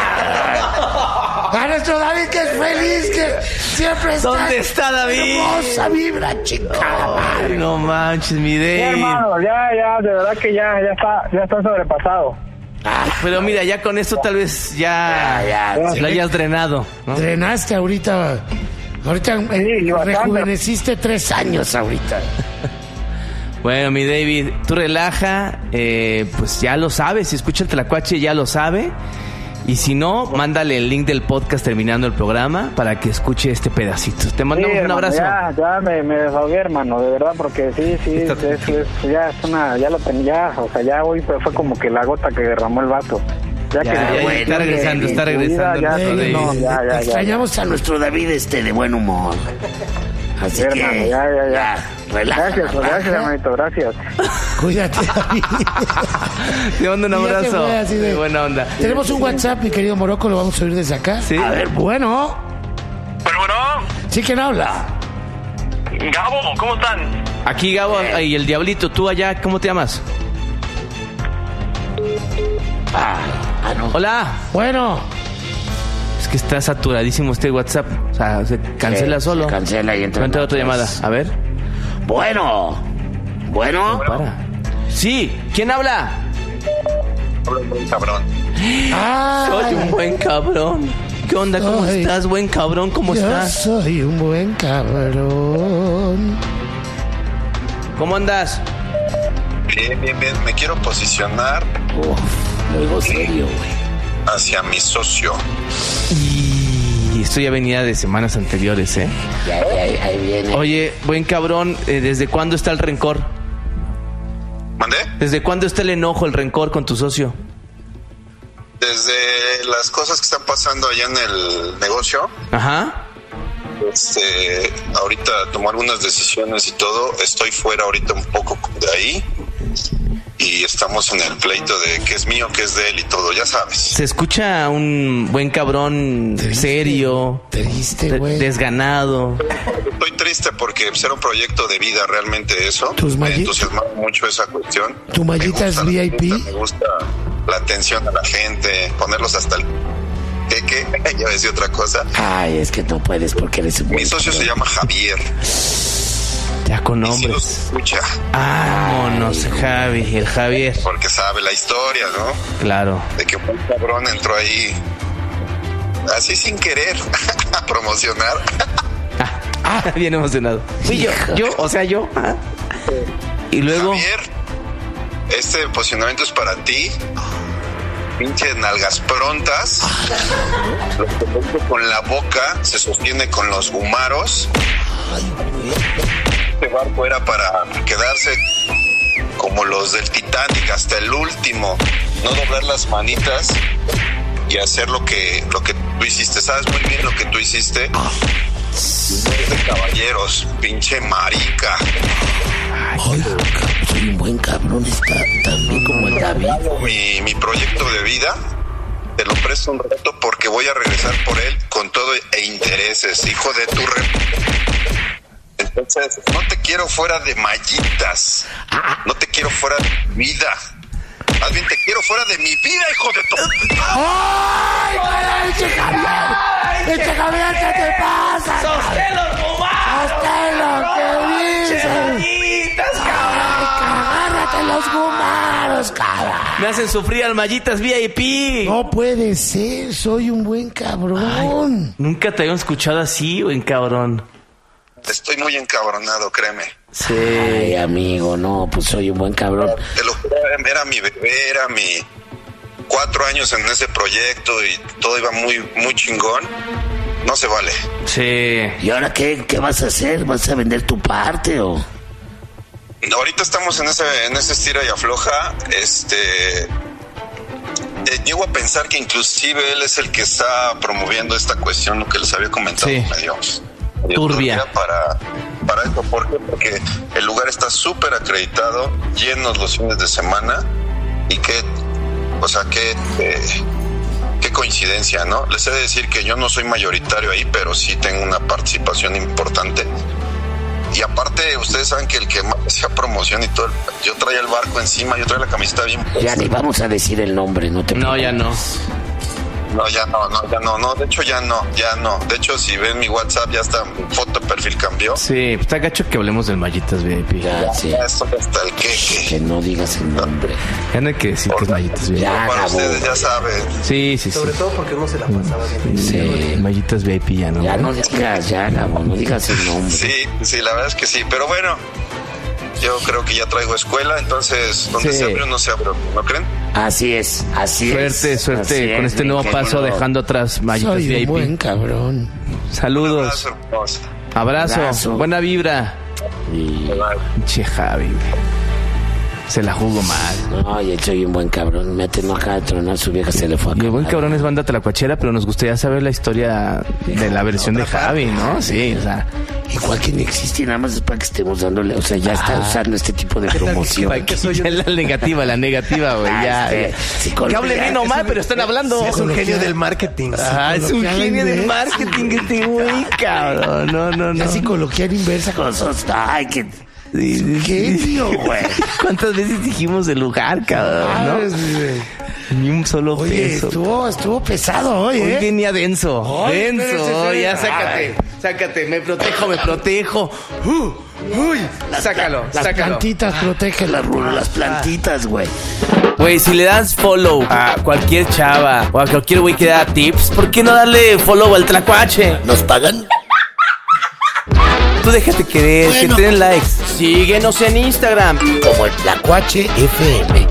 A nuestro David que es feliz, que siempre está. ¿Dónde está David? Hermosa vibra, chica. Ay, no manches, mi Sí, Dave. hermano, ya, ya, de verdad que ya, ya está, ya está sobrepasado. Pero mira, ya con esto tal vez ya, Ya, ya, lo hayas drenado, ¿no? Drenaste ahorita. Ahorita Sí, eh, bastante. rejuveneciste tres años ahorita. Bueno, mi David, tú relaja, eh, pues ya lo sabes, si escucha el Tlacuache ya lo sabe. Y si no, mándale el link del podcast terminando el programa para que escuche este pedacito. Te mandamos Sí, un hermano, abrazo. Ya, ya me, me desahogué, hermano, de verdad, porque sí, sí, es, Está- es, es- ya es una, ya lo tenía, o sea, ya hoy fue, fue como que la gota que derramó el vato. Ya, Ya, que ya, bueno, está regresando, que- está que su vida regresando ya, nuestro sí, David. no, ya, ya, ya, Extrañamos a nuestro David este de buen humor. Así Sí, hermano, que ya, ya, ya. relaja, Gracias, relaja. gracias, hermanito, gracias. Cuídate, David. Te mando un Y ya se abrazo. fue así de- De buena onda. Tenemos un WhatsApp, mi querido Morocco, lo vamos a oír desde acá. Sí. A ver, bueno. Pero bueno, ¿Sí quién habla? Gabo, ¿cómo están? Aquí Gabo y el Diablito, tú allá, ¿cómo te llamas? Ah, ah, no. Hola. Bueno. Es que está saturadísimo este WhatsApp. O sea, se cancela Sí, solo. se cancela y entra Entra otra otras. llamada. A ver. Bueno. Bueno. Para. Sí, ¿quién habla? Cabrón. Soy un Ay, buen cabrón. ¿Qué onda? ¿Cómo Ay. estás, buen cabrón? ¿Cómo yo estás? soy un buen cabrón. ¿Cómo andas? Bien, bien, bien. Me quiero posicionar Uf, algo serio, güey. hacia mi socio. Y esto ya venía de semanas anteriores, ¿eh? Ya, ya, ahí viene. Oye, buen cabrón, eh, ¿desde cuándo está el rencor? ¿Mandé? ¿Desde cuándo está el enojo, el rencor con tu socio? Desde las cosas que están pasando allá en el negocio, Ajá. este, ahorita tomó algunas decisiones y todo. Estoy fuera ahorita un poco de ahí. Y estamos en el pleito de qué es mío, qué es de él y todo, ya sabes. Se escucha un buen cabrón Triste, serio, Triste, de- güey. desganado. Estoy triste porque pues, era un proyecto de vida realmente eso. Tus Me malli- entusiasma mucho esa cuestión. ¿Tu mallita Me es gusta la V I P? fiesta, Me gusta la atención a la gente, ponerlos hasta el... ¿Qué, qué? Ya decía otra cosa. Ay, es que no puedes porque eres un buen Mi socio se cabrón. llama Javier. Ya con Y sí los nombres. escucha Vámonos, Javi, el Javier. porque sabe la historia, ¿no? Claro. De que un cabrón entró ahí así sin querer a promocionar. Ah, bien emocionado. Fui yo, yo, o sea, yo. Ah. Y luego, Javier, este posicionamiento es para ti. Pinches nalgas prontas. Lo que toca con la boca se sostiene con los humaros. Este barco era para quedarse como los del Titanic hasta el último. No doblar las manitas y hacer lo que, lo que tú hiciste. Sabes muy bien lo que tú hiciste. Es de caballeros, pinche marica. Ay, cabrón, soy un buen cabrón, está también como el David. Mi, mi proyecto de vida te lo presto un rato porque voy a regresar por él con todo e intereses, hijo de tu re... Entonces, no te quiero fuera de mallitas. No te quiero fuera de mi vida. Más bien te quiero fuera de mi vida, hijo de tu... ¡Ay, caray, Eche Javier! ¡Eche Javier, qué te pasa! ¡Sostén los gumaros! ¡Sostén lo que dices! ¡Agárrate los gumaros, cabrón! Me hacen sufrir al Mallitas V I P. No puede ser, soy un buen cabrón. Ay, nunca te habían escuchado así, buen cabrón. Estoy muy encabronado, créeme. Sí. Ay, amigo, no, pues soy un buen cabrón. Te lo juro, era mi bebé, era mi cuatro años en ese proyecto y todo iba muy, muy chingón. No se vale. Sí. ¿Y ahora qué, qué vas a hacer? ¿Vas a vender tu parte o...? Ahorita estamos en ese, en ese estira y afloja. Este... Eh, llego a pensar que inclusive él es el que está promoviendo esta cuestión, lo que les había comentado, sí. medio... Turbia. Para, para esto, ¿por qué? Porque el lugar está súper acreditado, llenos los fines de semana y que, o sea, que, eh, qué coincidencia, ¿no? Les he de decir que yo no soy mayoritario ahí, pero sí tengo una participación importante. Y aparte, ustedes saben que el que más hacía promoción y todo, el, yo traía el barco encima, yo traía la camiseta bien puesta. Ya ni vamos a decir el nombre, no te No, preocupes. ya no. No, ya no, no, ya no, no, de hecho ya no, ya no. De hecho, si ven mi WhatsApp, ya está, mi foto de perfil cambió. Sí, está gacho que hablemos del Mallitas V I P. Ya, sí. Ya estoy hasta el queje. Que no digas el nombre. Ya no hay que decir que es Mallitas V I P. Ya, Para Gabo. ustedes ya saben. Sí, sí, sí. Sobre todo porque no se la pasaba bien. Sí. Mallitas V I P ya no. Ya no digas, ya, Gabo, no digas el nombre. Sí, sí, la verdad es que sí, pero bueno, yo creo que ya traigo escuela, entonces donde Sí. se abre uno se abre, ¿no creen? Así es, así Suerte, es. suerte Así con es, este mi nuevo querido. paso dejando atrás Mallitas Soy V I un buen P. cabrón. Saludos. Un abrazo, hermosa. Abrazo. Abrazo. Buena vibra. Y... Che, Javi. Se la jugó mal. Oye, soy un buen cabrón. Me no acaba de tronar, su vieja se le fue a Y el buen acabar. cabrón es banda tlacuachera, pero nos gustaría saber la historia de la versión de Javi, ¿no? Sí, o sea. Igual que no existe, nada más es para que estemos dándole, o sea, ya está usando este tipo de promoción. Que soy yo? La negativa, la negativa, güey. Ya, Ah, este, ya. psicología. Que hable bien o mal, pero están hablando. Es un genio del marketing. Ah, es un Psicología genio del inversa. marketing este güey, cabrón. No, no, no. La psicología inversa con nosotros. Ay, que... Sí, sí, sí. genio, güey. ¿Cuántas veces dijimos el lugar, cabrón? Ay, ¿No? sí, güey. Ni un solo Oye, peso. estuvo, estuvo pesado hoy, Hoy ¿eh? venía denso. Ay, denso. espérese, espérese. Ya, sácate. Sácate. Me protejo, me protejo. Uh, uy. Sácalo, Las sácalo. plantitas, protegen las rulas, las plantitas, güey. Güey, si le das follow a cualquier chava o a cualquier güey que da tips, ¿por qué no darle follow al tlacuache? ¿Nos pagan? Tú déjate querer, Bueno. que te den likes. Síguenos en Instagram. Como el Tlacuache F M.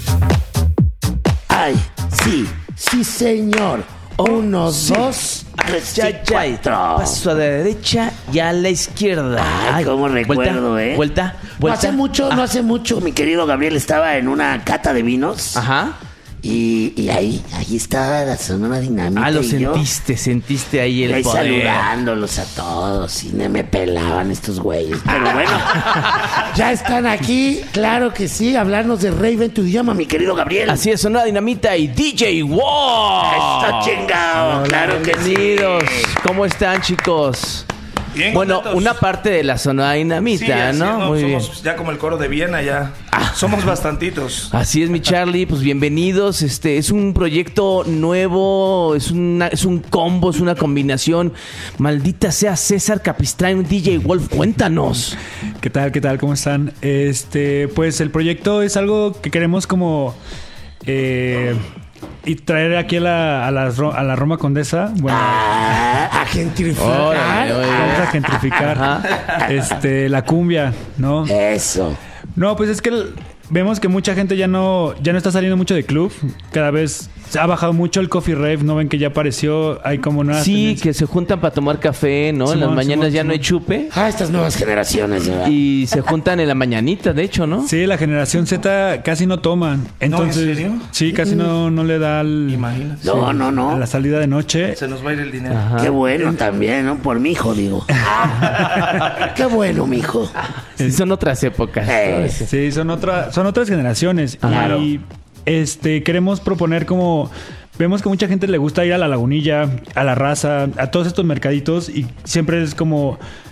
Ay, sí, sí, señor. Uno, dos, tres, Ya, y ya. cuatro. Paso a la derecha y a la izquierda. Ay, cómo recuerdo, vuelta, ¿eh? Vuelta, No vuelta. hace mucho, no hace mucho, mi querido Gabriel estaba en una cata de vinos. Ajá. Y, y ahí, ahí estaba la Sonora Dinamita. Ah, lo y yo, sentiste, sentiste ahí y el ahí poder. saludándolos a todos y no me pelaban estos güeyes. Pero bueno, ya están aquí, claro que sí, hablarnos de Raven tu idioma, mi querido Gabriel. Así es, Sonora Dinamita y D J Wow. Está chingado, claro que sí. Bienvenidos. ¿Cómo están, chicos? Bien, Bueno, contentos. una parte de la Sonora Sí, Dinamita, así ¿no? es, Muy bien. somos ya como el coro de Viena, ya. Somos bastantitos. Así es, mi Charlie, pues bienvenidos. Este es un proyecto nuevo, es una, es un combo, es una combinación. Maldita sea César Capistrán, D J Wolf, cuéntanos. ¿Qué tal? ¿Qué tal? ¿Cómo están? Este, pues el proyecto es algo que queremos como eh, y traer aquí a la, a la, Ro- a la Roma Condesa. Bueno, Ah, a gentrificar. Órale, órale. vamos a gentrificar este, la cumbia, ¿no? Eso. No, pues es que el- vemos que mucha gente ya no, ya no está saliendo mucho de club. Cada vez se ha bajado mucho el coffee rave. ¿No ven que ya apareció? Hay como nuevas Sí, tendencias. que se juntan para tomar café, ¿no? en las Simón, mañanas Simón, ya no hay Simón. chupe. Ah, estas nuevas generaciones, ¿verdad? Y se juntan en la mañanita, de hecho, ¿no? Sí, la generación Z casi no toman. Entonces, ¿en serio? sí, casi no, no le da al- Imagínate. No, no, a no. la salida de noche. Se nos va a ir el dinero. Ajá. Qué bueno también, ¿no? Por mi hijo, digo. Qué bueno, mijo. Sí, son otras épocas. Eh, Sí, son otra, son otras generaciones. Claro. Y este queremos proponer como vemos que mucha gente le gusta ir a la Lagunilla, a la Raza, a todos estos mercaditos y siempre es como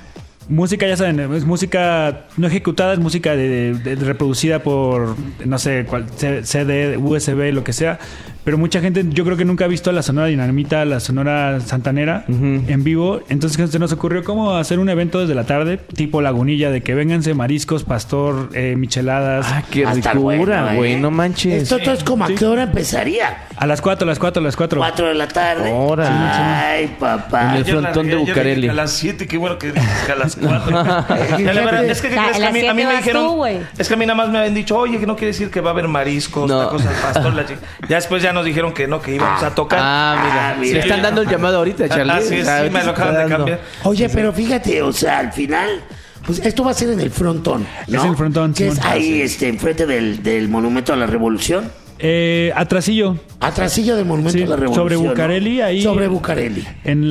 música, ya saben, es música no ejecutada, es música de, de- de reproducida por, no sé, cuál, C- CD, U S B, lo que sea. Pero mucha gente, yo creo que nunca ha visto la Sonora Dinamita, la Sonora Santanera en vivo. Entonces se nos ocurrió cómo hacer un evento desde la tarde, tipo Lagunilla, de que vénganse mariscos, pastor, eh, micheladas. Ah, qué Va a estar ricura, bueno, güey, ¿eh? no manches. Esto entonces, ¿como a qué hora empezaría? A las cuatro, a las cuatro, a las cuatro. Cuatro de la tarde. Ahora. Ay, papá. En el Yo la frontón de regué, yo Bucareli. dije que a las siete, qué bueno que dices que a las cuatro. Ya la verdad, es que, ¿qué A crees? Que las a mí, a siete mí me vas dijeron, tú, güey. es que a mí nada más me habían dicho, oye, que no quiere decir que va a haber mariscos, No. tacos al pastor, la chica. Ya después ya nos dijeron que no, que íbamos a tocar. Ah, mira. Ah, mira. Le están dando el llamado ahorita, Charlie. Ah, sí, O sea, sí, me ahorita lo se acaban está de dando. cambiar. Oye, pero fíjate, o sea, al final, pues esto va a ser en el frontón, ¿no? Es el frontón, Que es Simón. ahí, este, enfrente del, del Monumento a la Revolución. Eh, atrasillo. Atrasillo del Monumento Sí, a la Revolución. sobre ¿no? Bucareli, ahí. Sobre Bucareli. En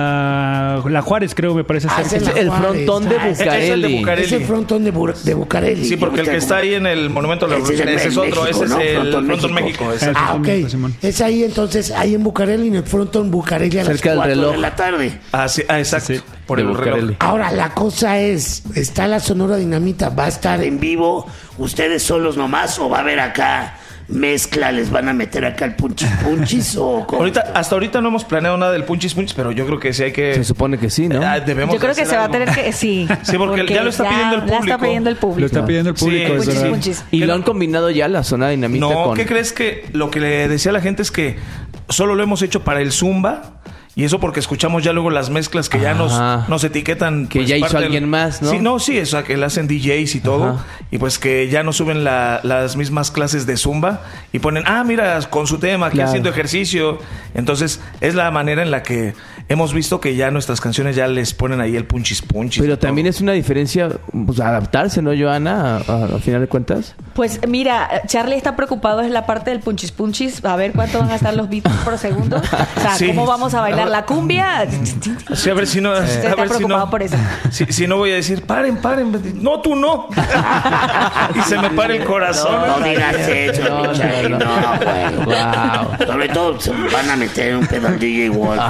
la, la Juárez, creo, me parece Ah, ser. es en la El Juárez. frontón de Ah, es- Es el de Bucareli. Bucareli. Es el frontón de, Bur- de Bucareli. Sí, porque el que está ahí en el Monumento a la Ese es Revolución, en- ese es en otro, México, ese es ¿no? el Frontón Frontón México. México. exacto. Ah, ok. Simón. Es ahí entonces, ahí en Bucareli, en el frontón Bucareli a las Cerca del cuatro reloj. de la tarde. Ah, sí, ah, exacto. Sí, sí. Por De el Bucareli. reloj. Ahora, la cosa es, ¿está la Sonora Dinamita? ¿Va a estar en vivo? ¿Ustedes solos nomás? ¿O va a haber acá mezcla? ¿Les van a meter acá el punchis punchis? ¿O cómo? Ahorita, hasta ahorita no hemos planeado nada del punchis punchis, pero yo creo que sí hay que... Se supone que sí, ¿no? Ah, debemos Yo creo de que hacer se va a algo. tener que... Sí. Sí, porque ya lo está pidiendo el Ya está público. pidiendo el Lo público. está pidiendo el público, Sí, es Punchis, verdad. punchis. Y lo han combinado ya la zona dinamita No, con... ¿qué crees que lo que le decía a la gente es que solo lo hemos hecho para el Zumba? Y eso porque escuchamos ya luego las mezclas que ya nos, Ajá. nos etiquetan. Que ya hizo parte del- alguien más, ¿no? Sí, no, sí, o sea, que le hacen D Js y todo. Ajá. Y pues que ya nos suben la- las mismas clases de Zumba y ponen, ah, mira, con su tema, aquí Claro. haciendo ejercicio. Entonces, es la manera en la que hemos visto que ya nuestras canciones ya les ponen ahí el punchis punchis. Pero y todo. también es una diferencia, pues, adaptarse, ¿no, Joana? A, a- a final de cuentas. Pues mira, Charlie está preocupado es la parte del punchis punchis. A ver cuánto van a estar los beats por segundo. O sea, Sí. ¿cómo vamos a bailar la cumbia? Sí, a ver si no. a Usted ver está si preocupado no, por eso. Si, si no voy a decir, paren, paren. No, tú no. Y se me para el corazón. No digas eso, No, mi Charlie, no, no, no. güey. Wow. Sobre todo se van a meter un pedo al D J Wolf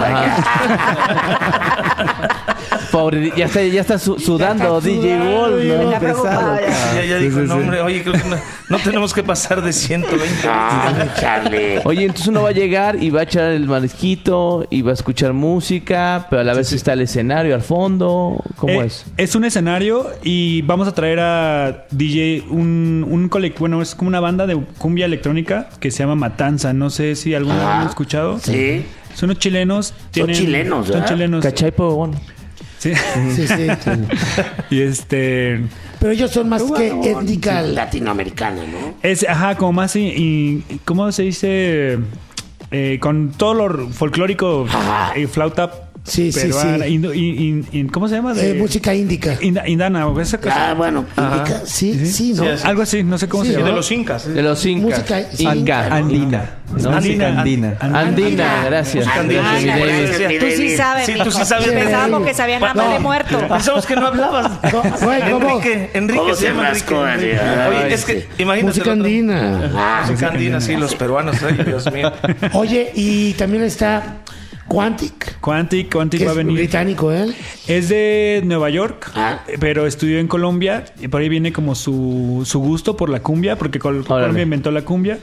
allá. Pobre, ya está, ya está su- sudando D J Wolf, ¿no? Está preocupado ya. Ya, ya dijo, no, hombre, oye, creo que no, no tenemos que pasar de ciento veinte. Ah, mi Charlie. Oye, entonces uno va a llegar y va a echar el marisquito y va a escuchar música, pero a la vez está el escenario al fondo. ¿Cómo Eh, es? Es un escenario y vamos a traer a D J un, un colect- bueno, es como una banda de cumbia electrónica que se llama Matanza. No sé si alguno Ah, lo ha escuchado. sí. Son unos chilenos. tienen- chilenos, Son ¿verdad? chilenos. ¿Cachai, Pogón? Sí. Sí, sí. Y este... Pero ellos son más que étnica latinoamericana, ¿no? Es, ajá, como más... Y, y- ¿cómo se dice? Eh, con todo lo folclórico y flauta Sí, sí, peruana, sí. indo- in- in- ¿cómo se llama? De- Eh, música índica. Inda- indana o esa cosa. Ah, bueno, índica. Sí, sí, ¿no? Sí, así. Algo así, no sé cómo Sí, se Y llama. de los incas. De los incas. Música Inca. inca. Andina. ¿no? Música andina. Andina, gracias. Andina, Gracias, mi Andina, David. gracias. Tú sí sabes, Sí, tú mijo. sí sabes. Pensábamos que sabías nada más de muerto. Pensamos que no hablabas. Güey, ¿cómo? Enrique, Enrique ¿Cómo se se llama rascó, Enrique. así? Oye, es que imagínate. Música el otro- andina. Ah, Música andina, sí, los peruanos. Ay, Dios mío. Oye, y también está Quantic, Quantic, Quantic que va a es venir. británico, ¿eh? Es de Nueva York, Ah. pero estudió en Colombia y por ahí viene como su, su gusto por la cumbia, porque Col- Órale. Colombia inventó la cumbia.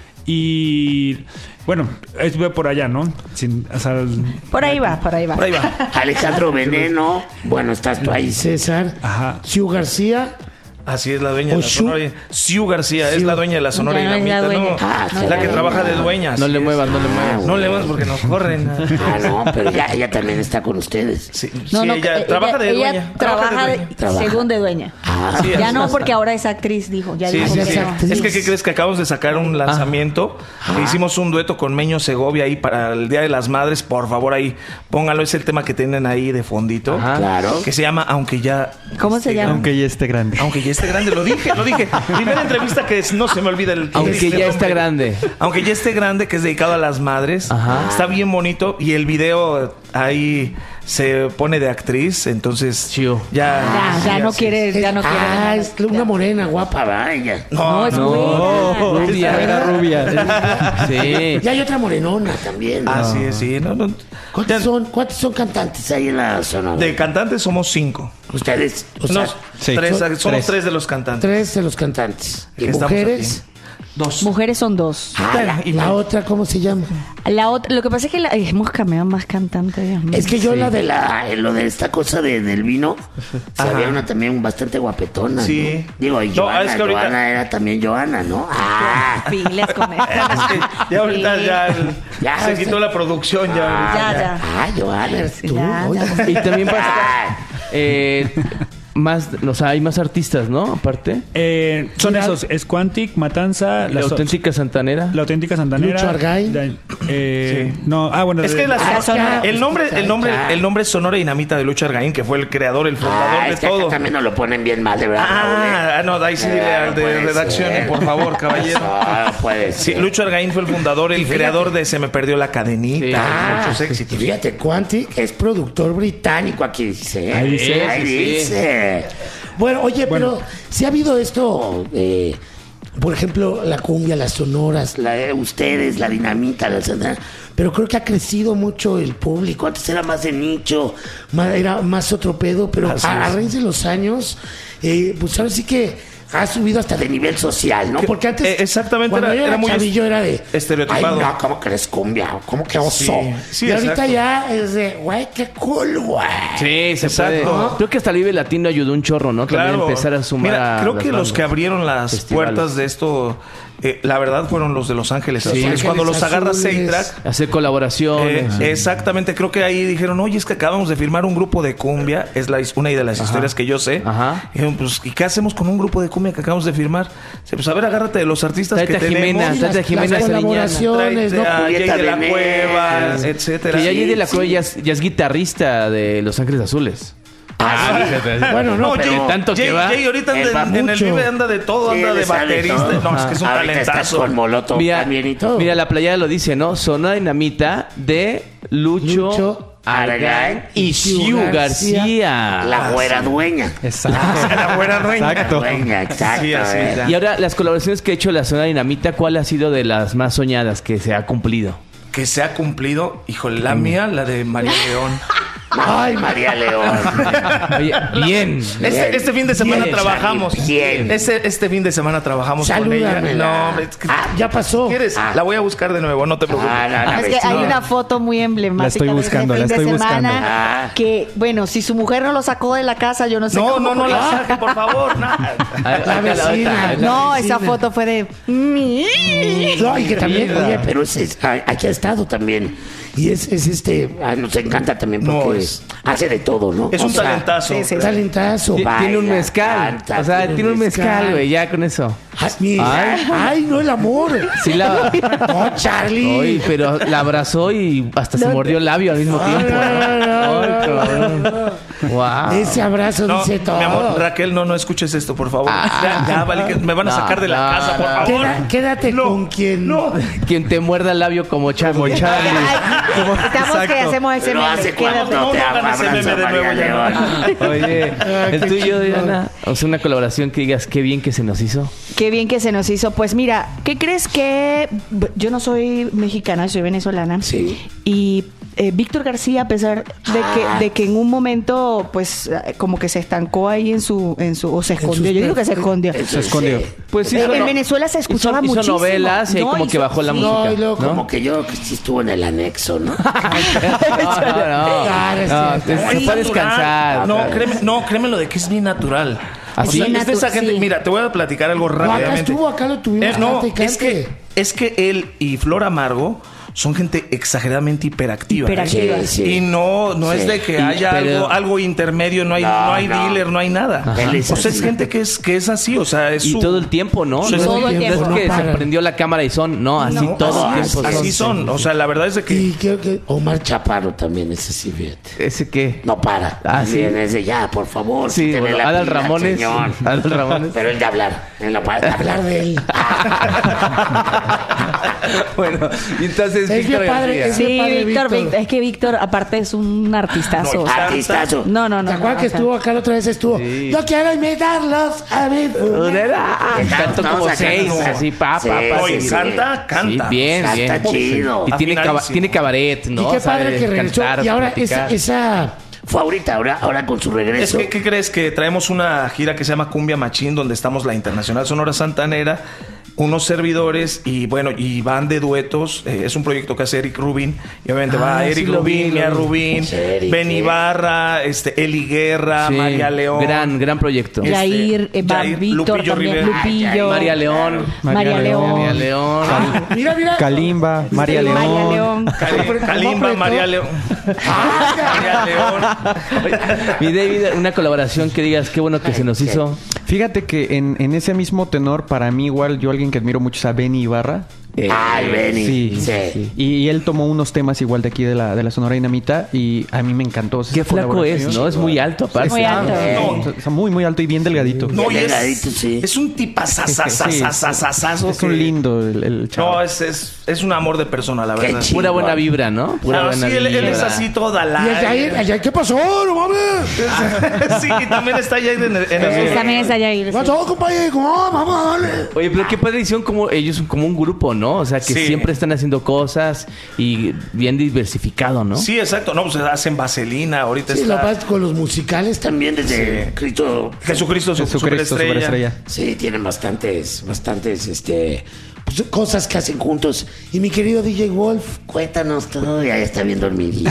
Y bueno, es por allá, ¿no? Sin, o sea, Por ahí va, por ahí va. Por ahí va. Alejandro Veneno. Bueno, estás tú ahí, César. Ajá. Siu García. Así es la dueña de la Oshu. Sonora. Siu García es Siu. la dueña de la Sonora Ya no es la Dinamita, ¿no? dueña. Ah, la sí. que trabaja de dueña. No así le es. muevas, no le muevas. No le muevas porque nos corren. Ah, no, pero ya ella también está con ustedes. Sí, No, sí, no, ella ella- trabaja de ella dueña. Trabaja de, dueña. Trabaja. según de dueña. Ah, Sí, Ya así no, es. porque ahora es actriz, dijo. Ya Sí, dijo sí, que sí. no. Es que, ¿qué crees? Que acabamos de sacar un lanzamiento. Que hicimos un dueto con Meño Segovia ahí para el Día de las Madres. Por favor, ahí póngalo. Es el tema que tienen ahí de fondito. Ajá. claro. Que se llama Aunque ya... ¿Cómo se llama? Aunque ya esté grande. Aunque ya esté grande. Lo dije, lo dije. Primera entrevista que es- no se me olvida el... Aunque este ya nombre. está grande. Aunque ya esté grande, que es dedicado a las madres. Ajá. Está bien bonito. Y el video ahí se pone de actriz, entonces Chiu. ya Ya, ya no quiere, ya no quiere. Ah, es una morena guapa, vaya. No, es no, buena. rubia. Era rubia. Sí. Y hay otra morenona también. ¿no? así es, sí, no, no. ¿Cuántos son, ¿Cuántos son cantantes ahí en la zona? De cantantes somos cinco. Ustedes, o sea, No, sí. tres, son- somos tres. tres. de los cantantes. tres de los cantantes. ¿Y Estamos mujeres? aquí. Dos. Mujeres son dos. Ah, la, Y la me- otra, ¿cómo se llama? La otra, lo que pasa es que la, ay, hemos cambiado más cantante. Dios mío. Es que yo la de la, lo de esta cosa de, del vino, se Ajá. había una también bastante guapetona. Sí. ¿no? Digo, y No, Joana, es que ahorita- Joana era también Joana, ¿no? Ah, Pilas con esto. Es que ya ahorita Sí. ya, el- Ya, se este- quitó la producción ya. Ya, ya. ah, Joana, eres tú. Ya, Oye. ya. Y también pasa. Ah, Eh, más, o sea, hay más artistas, ¿no? Aparte. Eh, son Mira- esos, es Quantic, Matanza, La so- auténtica santanera. la auténtica santanera. Lucho Argaín. Da- eh, No, ah, bueno. Es de- que la- Ah, Sonora. el nombre, el nombre, Ya. el nombre es Sonora Dinamita de Lucho Argaín, que fue el creador, el fundador ah, de es que acá todo. también nos lo ponen bien mal, de verdad. Raúl, ¿eh? Ah, no, ahí sí dile Ah, al no de puede redacción, ser. por favor, caballero. No, puede Sí, ser. Lucho Argaín fue el fundador, el creador de Se me perdió la cadenita, Ah, muchos y éxitos. fíjate, Quantic es productor británico, aquí dice. ¿eh? Ahí dice. Ahí Sí, sí. dice. Bueno, oye, pero si ha habido esto, eh, por ejemplo, la cumbia, las sonoras, la, eh, ustedes, la dinamita, la, pero creo que ha crecido mucho el público. Antes era más de nicho, más, era más otro pedo, pero Así a, a es. raíz de los años, eh, pues ahora sí que ha subido hasta de nivel social, ¿no? Que- Porque antes, eh, exactamente, cuando era- yo era, era muy chavillo, era de estereotipado. Ay, no, ¿cómo que eres cumbia? ¿Cómo que oso? Sí, sí, y ahorita exacto. ya es de, güey, qué cool, güey. Sí, se Exacto. puede. Creo que hasta el Vive Latino ayudó un chorro, ¿no? También Claro. empezar a sumar Mira, a creo las que los bandas. que abrieron las Festivales. puertas de esto, eh, la verdad, fueron los de Los Ángeles Sí. Azules. Ángeles Cuando los agarra Azules. Seitrack, Hacer Eh, colaboraciones. exactamente, creo que ahí dijeron, oye, es que acabamos de firmar un grupo de cumbia, es la, una de las historias que yo sé. Ajá. Y dijeron, pues, ¿y qué hacemos con un grupo de cumbia que acabamos de firmar? Dice, pues, a ver, agárrate de los artistas Tráete que a Jimena, tenemos. tráete a Las- Jimena las Sariñana. colaboraciones, ¿no? Tráete a Jay Julieta de la Venegas. Cueva, etcétera. Que ya Jay de la sí. Cueva ya es, ya es guitarrista de Los Ángeles Azules. Ah, sí. Bueno, no, No, pero... Jay, tanto que Jay- va. Jay ahorita anda Él va en, en el mucho. Vive anda de todo, Sí, anda le de sale baterista. todo. No, es que es un Ahorita estás talentazo. con Molotov Mira, también y todo. mira, la playera lo dice, ¿no? Sonora Dinamita de Lucho, Lucho Argaín y Xiu García. La güera dueña. Exacto. La buena dueña. Exacto. Dueña, exacto. Sí, así eh. es. Y ahora, las colaboraciones que ha hecho la Sonora Dinamita, ¿cuál ha sido de las más soñadas que se ha cumplido? Que se ha cumplido, híjole, la mía, la de María León. Ay, María León. Oye, bien. Este, este fin de semana Bien, trabajamos. Charlie, bien. Este, este fin de semana trabajamos con ella. Salúdamela. No, hombre, es que- Ah, ya pasó. ¿quieres? Ah. La voy a buscar de nuevo, no te preocupes. Ah, no, no, Es que hay una foto muy emblemática La estoy de buscando, ese fin la de estoy semana buscando. Ah. que, bueno, si su mujer no lo sacó de la casa, yo no sé No, cómo. no, no la saque, por favor. nada. La vecina. No, La esa vecina. foto fue de... No, y que también, oye, pero es, es- a- aquí ha estado también. Y es, es este, ah, nos encanta también porque No, es- hace de todo, ¿no? Es O un sea, talentazo. sí, sí. Talentazo, Ti- Tiene un baila, mezcal. canta, O sea, tiene un mezcal, güey, ya con eso. Ay, mira, Ay. ay, no el amor. Sí la... No, Charlie. Oye, pero la abrazó y hasta se No, mordió el labio al mismo tiempo. no, no, no, Ay, no, cabrón. Wow. Ese abrazo No, dice todo. mi amor, Raquel, no, no escuches esto, por favor. Ya, ya, vale, que me van a No, sacar de la no, casa, por no. favor. Queda- quédate No, con quien. No. Quien te muerda el labio como Charlie. Charlie. Estamos que hacemos ese Pero meme. hace cuánto Quédate. no te no hagan ese abrazo, meme de María nuevo, ya León. Oye, el qué tuyo, chingón. Diana. O sea, una colaboración que digas qué bien que se nos hizo. Qué bien que se nos hizo. Pues mira, ¿qué crees que...? Yo no soy mexicana, soy venezolana. Sí. Y eh, Víctor García, a pesar de que, de que en un momento, pues, eh, como que se estancó ahí en su... en su o se escondió. Yo digo que se escondió. Se escondió. Pues Eh, hizo en no- Venezuela se escuchaba hizo, hizo muchísimo. novelas y ahí No, como que hizo- bajó la sí. música. No, y luego ¿no? como que yo que sí estuvo en el anexo, ¿no? No, no, Claro, es no, cierto. te- Es se puede natural. descansar. No, créeme, no, créeme lo de que es bien natural. ¿Así? O sea, es de esa Natu- gente. sí. Mira, te voy a platicar algo No, acá rápidamente. estuvo, acá lo tuvimos. Eh, no, cante y es que, cante. es que él y Flor Amargo son gente exageradamente hiperactiva. ¿eh? Hiperactiva. Sí, sí. Y no, no Sí. es de que Y- haya pero- algo, algo intermedio, no hay, no, No, hay no. dealer, no hay nada. Él es O sea, es así. gente que es, que es así, o sea, es Y su- todo el tiempo, ¿no? Sí, No es todo el que- tiempo, no es que no se paran. prendió la cámara y son. No, así No, todo el así, tiempo. así son. O sea, la verdad es de que Y creo que Omar Chaparro también es así, fíjate. ¿Ese qué? No para. Ah, sí. También es de ya, por favor. Sí, quítele bueno, la Adal pila, Ramones. señor. Adal Ramones. Pero él de hablar. Él no para de hablar de él. Bueno, y entonces Es Víctor bien padre, García. es bien Sí, padre, Víctor, Víctor. Víctor, es que Víctor aparte es un artistazo. No, Artistazo. No, no, no. ¿Te acuerdas no, que o sea, estuvo acá la otra vez? Estuvo. Sí. Yo quiero invitarlos a mi Cantó como seis, así, pa, Sí, pa, pa. Oye, sí, canta, Sí, canta. bien, bien. Canta chido. Y tiene, caba- Afinadísimo. tiene cabaret, ¿no? Y qué padre Sabe que regresó. cantar, Y ahora esa, platicar. esa fue ahorita, ahora, ahora con su Es regreso. que, ¿qué crees? Que traemos una gira que se llama Cumbia Machín, donde estamos la Internacional Sonora Santanera, unos servidores y bueno, y van de duetos. Eh, es un proyecto que hace Eric Rubin. Y obviamente Ah, va sí Eric lo vi, Rubin, lo Mia vi. Rubin, Sí, Eric, Ben eh. Ibarra, este, Eli Guerra, Sí, María León. Gran, gran proyecto. Este, Yair, eh, va Yair, Víctor Lupillo también, Rivera. Lupillo. María León. María León. María León. Mira, mira. Kalimba, María León. María León. Cali- Kalimba, María León. María León. Mi David, una colaboración que digas, qué bueno que se nos hizo. Fíjate que en, en ese mismo tenor, para mí igual, yo alguien que admiro mucho es a Benny Ibarra. Eh, Ay, Benny. Sí, Sí. sí. Y, y él tomó unos temas igual de aquí de la, de la Sonora Dinamita y a mí me encantó. Esa Qué flaco colaboración. es, ¿no? Es muy alto, aparte. Muy alto. No, está muy, muy alto y bien delgadito. No, y es, Delgadito, sí. es un tipazazazazazazazo. Es un que- lindo el, el chavo. No, es, es, es un amor de persona, la Qué verdad. chido. Pura buena vibra, ¿no? Pura Ah, buena sí, él, él es vibra. así toda Y el la. Yair, el Yair, ¿qué pasó? No mames. Sí, y también está Yair en el. En el- Sí, también está Yair. ¿Qué sí. pasó, compadre? ¿Cómo? Vamos a darle. Oye, pero qué padre hicieron como ellos como un grupo, ¿no? O sea, que Sí. siempre están haciendo cosas y bien diversificado, ¿no? Sí, exacto. No, pues hacen vaselina. Ahorita Sí, lo está. pasa con los musicales también desde Sí. Cristo. Jesucristo, su Jesucristo, superestrella. superestrella. Sí, tienen bastantes, bastantes, este, pues, cosas que hacen juntos. Y mi querido D J Wolf, cuéntanos todo. Ya está bien dormidito.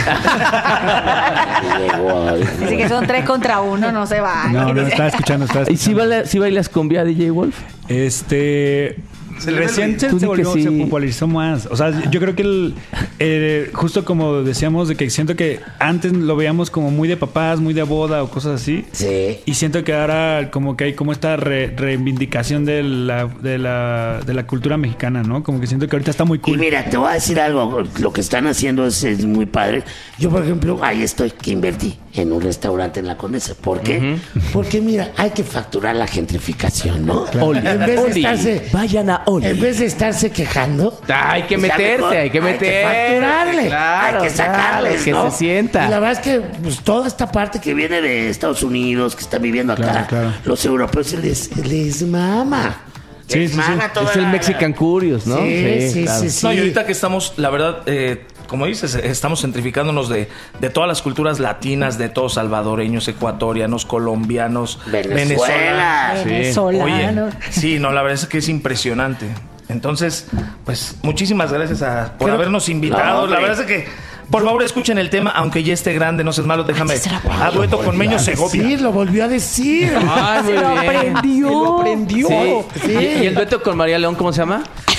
D J Wolf. Dice que son tres contra uno, no se va. No, no, estaba escuchando, estaba ¿Y si, escuchando. baila, si bailas cumbia, D J Wolf? Este... Se le ve Recién el- se, tú se di que volvió, sí. se popularizó más. O sea, yo creo que el, eh, justo como decíamos, de que siento que antes lo veíamos como muy de papás, muy de boda o cosas así. Sí. Y siento que ahora como que hay como esta re- reivindicación de la, de, la, de la cultura mexicana, ¿no? Como que siento que ahorita está muy Y cool. mira, te voy a decir algo. Lo que están haciendo es, es muy padre. Yo, por ejemplo, ahí estoy, que invertí en un restaurante en La Condesa. ¿Por qué? Porque, mira, hay que facturar la gentrificación, ¿no? Oli, En vez de Oli. estarse... Vayan a Oli. En vez de estarse quejando... Ah, hay que pues ya meterse, mejor hay que meterse. facturarle, Claro, hay que sacarles, claro, que ¿no? se sienta. Y la verdad es que pues, toda esta parte que viene de Estados Unidos, que están viviendo acá, Claro, claro. los europeos les, les mama. Sí, les sí, sí. mama toda Es el la- Mexican Curious, ¿no? Sí, sí, claro. sí, sí. No, y ahorita que estamos, la verdad, eh, como dices, eh, estamos centrificándonos de, de todas las culturas latinas, de todos salvadoreños, ecuatorianos, colombianos, Venezuela. venezolanos. Venezolano. Oye, sí, no, la verdad es que es impresionante. Entonces, pues, muchísimas gracias a, por Pero- habernos invitado. No, la hombre. verdad es que, por favor, escuchen el tema, aunque ya esté grande, no seas malo, déjame. A dueto con Meño Segovia. Sí, lo volvió a decir. Ay, muy Se lo bien. aprendió. Se lo aprendió. Sí. Sí. ¿Y, y el dueto con María León, cómo se llama?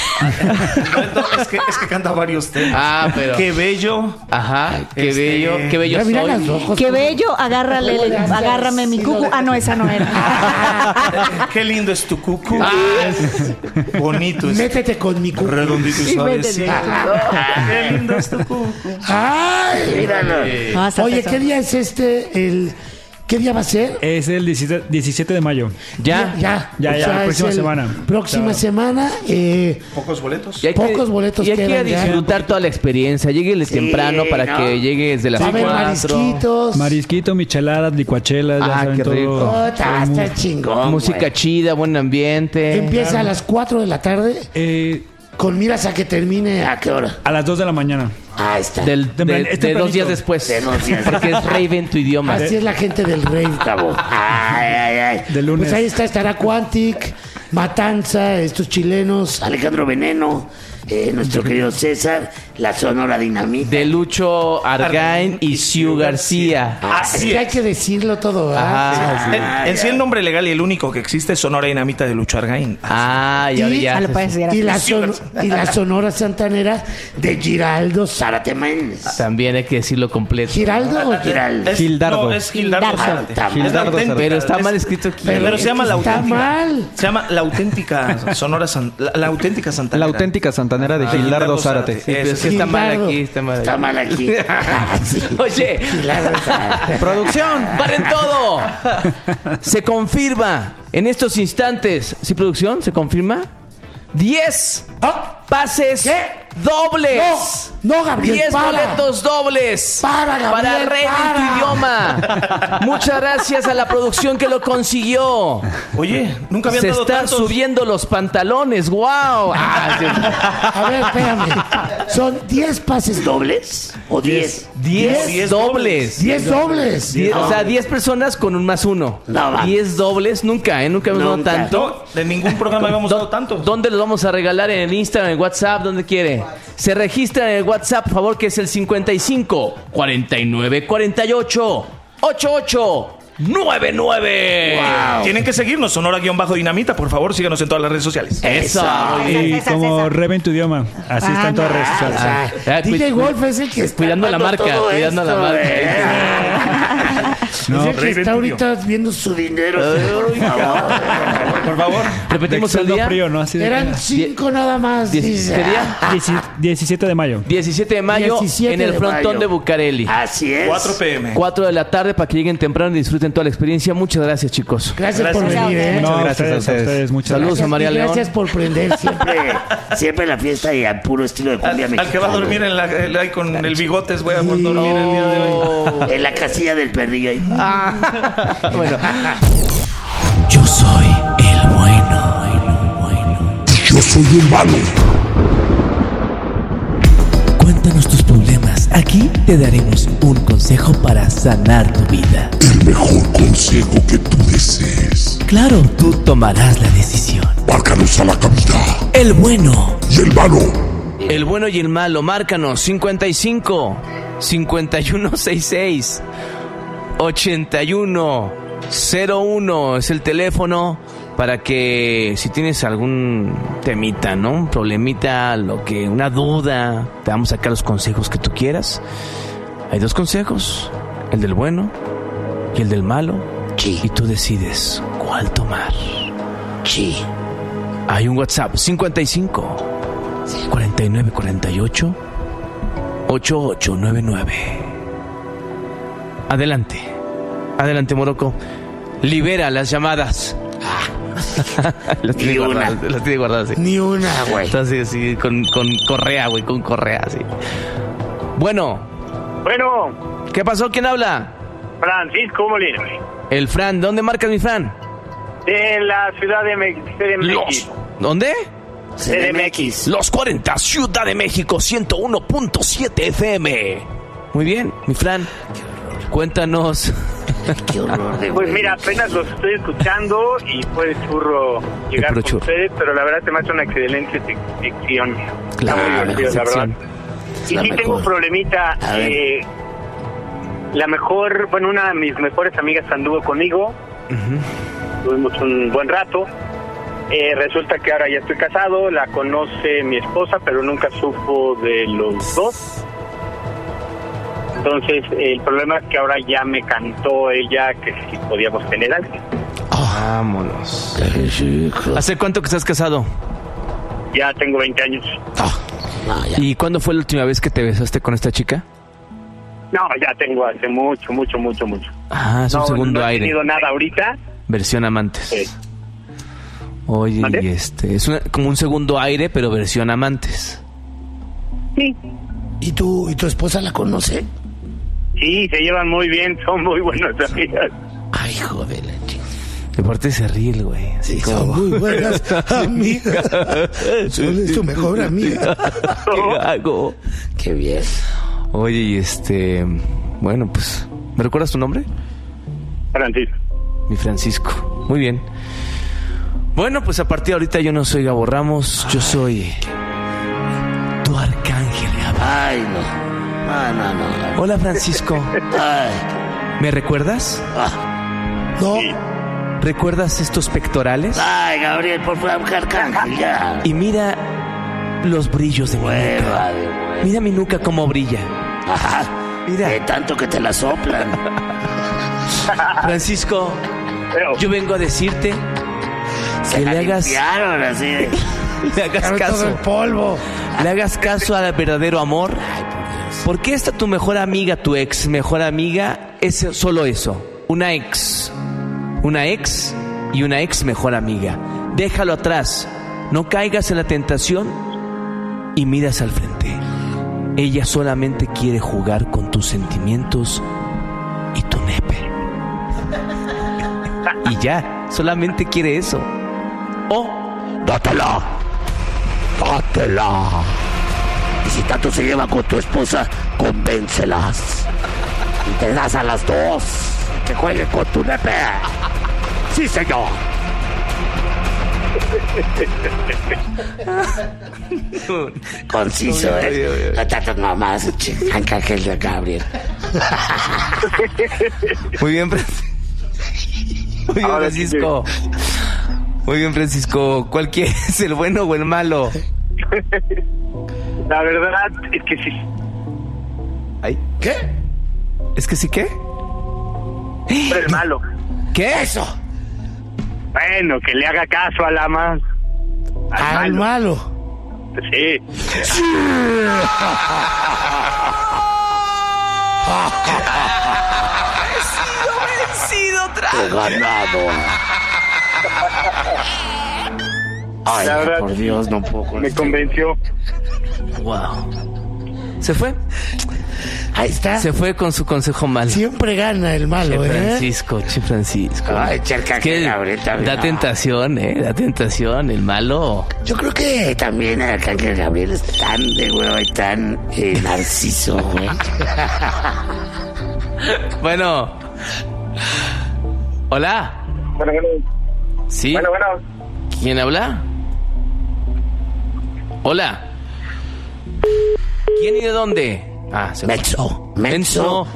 Es que, es que canta varios temas. Ah, pero... Qué bello. Ajá, qué Este, bello, qué bello Mira, mira soy. las ojos. Qué bello, agárrale, Oye, agárrame mi sí, cucu. lo de- Ah, no, esa no era. Qué lindo es tu cucu. Ah, Bonito es. Métete con mi cucu. Redondito y Sí, suavecito. métete. Qué lindo es tu cucu. Ay, míralo. Ah, está Oye, pesado. ¿qué día es este? El, ¿Qué día va a ser? Es el diecisiete, diecisiete de mayo. ya. Ya, Ya, o ya, sea, la es próxima el- semana. Próxima Claro. semana. Eh, Pocos boletos. Y hay que- Pocos boletos Y hay que quedan ya. disfrutar toda la experiencia. Lléguele Sí, temprano para ¿no? que llegue desde las va a haber cuatro. marisquitos. Marisquito, micheladas, licuachelas, ya Ah, saben qué todo. rico. Oh, está, todo muy- está chingón. Música güey. chida, buen ambiente. Empieza a las cuatro de la tarde. Eh, Con miras a que termine a qué hora. a las dos de la mañana. Ah, está. Del, de, Tempran- es de dos tempranito. días después. De dos días. Porque es Raven tu idioma. Así es la gente del rey, cabo. Ay, ay, ay. De lunes. Pues ahí está, estará Quantic, Matanza, estos chilenos, Alejandro Veneno, eh, nuestro querido César, la Sonora Dinamita. De Lucho Argain y Siu García. Ah, es Así que es. hay que decirlo todo, ¿verdad? Ajá. En, en sí el nombre legal y el único que existe es Sonora Dinamita de Lucho Argain. Ah, y ahora Y- ya. Ah, lo puedes decir Y así. la, son- y la Sonora Santanera de Giraldo Zárate Méndez. También hay que decirlo completo. ¿Giraldo o Giraldo? Es- Gildardo. No, es Gildardo Gildardo. Zárate. Está Es mal. la Gildardo auténtica- Zárate. Pero está es- mal escrito aquí. Pero, es se llama que la está auténtica. mal. Se llama la auténtica Sonora San- la, la auténtica Santa. La auténtica santanera de Ah, Gildardo Gildardo Zárate. Zárate. Pero es que está mal aquí, está mal aquí. Está mal aquí. Sí. Oye, Gildardo Zárate. producción, paren todo. Se confirma en estos instantes. ¿Sí, producción? ¿Se confirma? diez pases ¿Qué? dobles. No, no, Gabriel, diez para. boletos dobles. Para, Gabriel, para Red en para. tu idioma. Muchas gracias a la producción que lo consiguió. Oye, nunca habían Se dado están tantos. subiendo los pantalones. ¡Wow! Ah, sí. A ver, espérame. ¿Son diez pases dobles o diez? diez dobles. diez dobles. Die- O sea, diez personas con un más uno. No, va. diez dobles, nunca, ¿eh? Nunca hemos dado Nunca. tanto. No, de ningún programa habíamos dado tanto. ¿Dónde los vamos a regalar? ¿En el Instagram, en el WhatsApp? ¿Dónde quiere? Se registra en el WhatsApp, por favor, que es el cincuenta y cinco, cuarenta y nueve, cuarenta y ocho, ochenta y ocho noventa y nueve. Wow. Tienen que seguirnos, Sonora-Dinamita. Por favor, síganos en todas las redes sociales. Eso. Y Esas, como esas. Red en tu idioma. Así está en todas las redes sociales. Ah, ah, D J cu- Wolf es el que está cuidando la armando marca, todo cuidando la esto, marca. eh. No, es el que Rey está Venturio. ahorita viendo su dinero. Por favor. Por favor. Repetimos el Exceldo día. frío, ¿no? Así de- Eran cinco nada más. diecisiete dice. día. Dieci- diecisiete de mayo. diecisiete de mayo diecisiete en el de frontón mayo. de Bucareli. Así es. cuatro p.m. cuatro de la tarde para que lleguen temprano y disfruten toda la experiencia. Muchas gracias, chicos. Gracias, por Gracias. venir, ¿eh? No, Muchas gracias a ustedes, ustedes. ustedes, muchas Saludos gracias. a María Y León. gracias por prender siempre, siempre la fiesta y al puro estilo de cumbia Al, mexicana. al que va a dormir en la, el- ahí con el bigotes, voy a dormir el día de hoy. En la casilla del perrillo ahí. Bueno, Yo soy el bueno, el bueno. Yo soy el malo. Cuéntanos tus problemas. Aquí te daremos un consejo para sanar tu vida. El mejor consejo que tú desees. Claro, tú tomarás la decisión. Márcanos a la cabina. El bueno. Y el malo. el bueno y el malo, márcanos cincuenta y cinco, cincuenta y uno sesenta y seis, ochenta y uno cero uno es el teléfono para que si tienes algún temita, ¿no? Un problemita, lo que, una duda, te damos acá los consejos que tú quieras. Hay dos consejos, el del bueno y el del malo. Sí. Y tú decides cuál tomar. Sí. Hay un WhatsApp cincuenta y cinco, cuarenta y nueve, cuarenta y ocho, ochenta y ocho noventa y nueve. Adelante. Adelante, Morocco. Libera las llamadas. las, tiene Ni una. guardadas, las tiene guardadas, sí. Ni una, güey. Está así, así, con, con correa, güey, con correa, así. Bueno, Bueno, ¿qué pasó? ¿Quién habla? Francisco Molina, El Fran. ¿Dónde marcas mi Fran? de la ciudad de Me- C D M X. Los. ¿Dónde? C D M X. Los cuarenta, Ciudad de México, ciento uno punto siete F M. Muy bien, mi Fran. Cuéntanos. Qué horror de Pues mira, apenas los estoy escuchando y fue churro llegar puro con churro. ustedes, pero la verdad se me hace una excelente sec- sección. Claro, Está muy la divertido, la sección. verdad. Y la sí mejor. tengo un problemita. A ver. eh, la mejor, bueno, una de mis mejores amigas anduvo conmigo. Tuvimos un buen rato. Eh, resulta que ahora ya estoy casado, la conoce mi esposa, pero nunca supo de los dos. Entonces, el problema es que ahora ya me cantó ella que si podíamos tener algo. Vámonos. ¿Hace cuánto que estás casado? Ya tengo veinte años. ¿Y cuándo fue la última vez que te besaste con esta chica? No, ya tengo hace mucho, mucho, mucho, mucho. Ah, es un no, segundo no he aire. tenido nada ahorita. Versión amantes. Sí. Oye, ¿Mande? y este, es una- como un segundo aire, pero versión amantes. Sí. ¿Y tu, ¿Y tu esposa la conoce? Sí, se llevan muy bien, son muy buenas amigas. Ay, joder, la chica. De parte se ríe el güey. Así Sí, como- son muy buenas amigas. Son tu mejor amiga. ¿Qué hago? Qué bien. Oye, y este, bueno, pues, ¿me recuerdas tu nombre? Francisco. Mi Francisco. Muy bien. Bueno, pues a partir de ahorita yo no soy Gabo Ramos, yo soy tu arcángel, Gabo. Ay, no. No, no, no. Hola, Francisco. Ay. ¿Me recuerdas? No. ¿Recuerdas estos pectorales? Ay, Gabriel, por favor, Arcángel, ya. Y mira los brillos de mi nuca. Hueva de hueva. Mira mi nuca cómo brilla. Ajá. Mira. De tanto que te la soplan. Francisco, Pero, yo vengo a decirte Se que la le hagas, limpiaron así de... le hagas Sacaron todo el caso. polvo. Le hagas caso al verdadero amor. Porque esta tu mejor amiga, tu ex mejor amiga, es solo eso. Una ex. Una ex y una ex mejor amiga. Déjalo atrás. No caigas en la tentación y miras al frente. Ella solamente quiere jugar con tus sentimientos y tu nepe. Y ya, solamente quiere eso. O ¡Dátela! ¡Dátela! Y si tanto se lleva con tu esposa, convéncelas. Y te das a las dos. Que jueguen con tu nepe. ¡Sí, señor! Conciso, ¿eh? No tantas mamás, Ángel de Gabriel. Muy bien, Francisco. Muy bien, Francisco. Muy bien, Francisco. ¿Cuál quieres, el bueno o el malo? La verdad es que sí. ¿Ay? ¿Qué? ¿Es que sí qué? Pero el malo. ¿Qué? Eso. Bueno, que le haga caso a la más. Al, al malo. malo. Sí. sí. Vencido, otra vez. He ganado. Ay, la verdad, por Dios, no puedo. Me este. convenció. Wow. ¿Se fue? Ahí está. Se fue con su consejo malo. Siempre gana el malo, che ¿eh? Francisco, che Francisco. Ay, Charca, que Gabriel también. Da tentación, ¿eh? Da tentación, el malo. Yo creo que también el Arcángel Gabriel es tan de huevo y tan eh, narciso, güey. Bueno. Hola. Bueno, bueno. Sí. Bueno, bueno. ¿Quién habla? Hola. ¿Quién y de dónde? Ah, se Menso. Menso.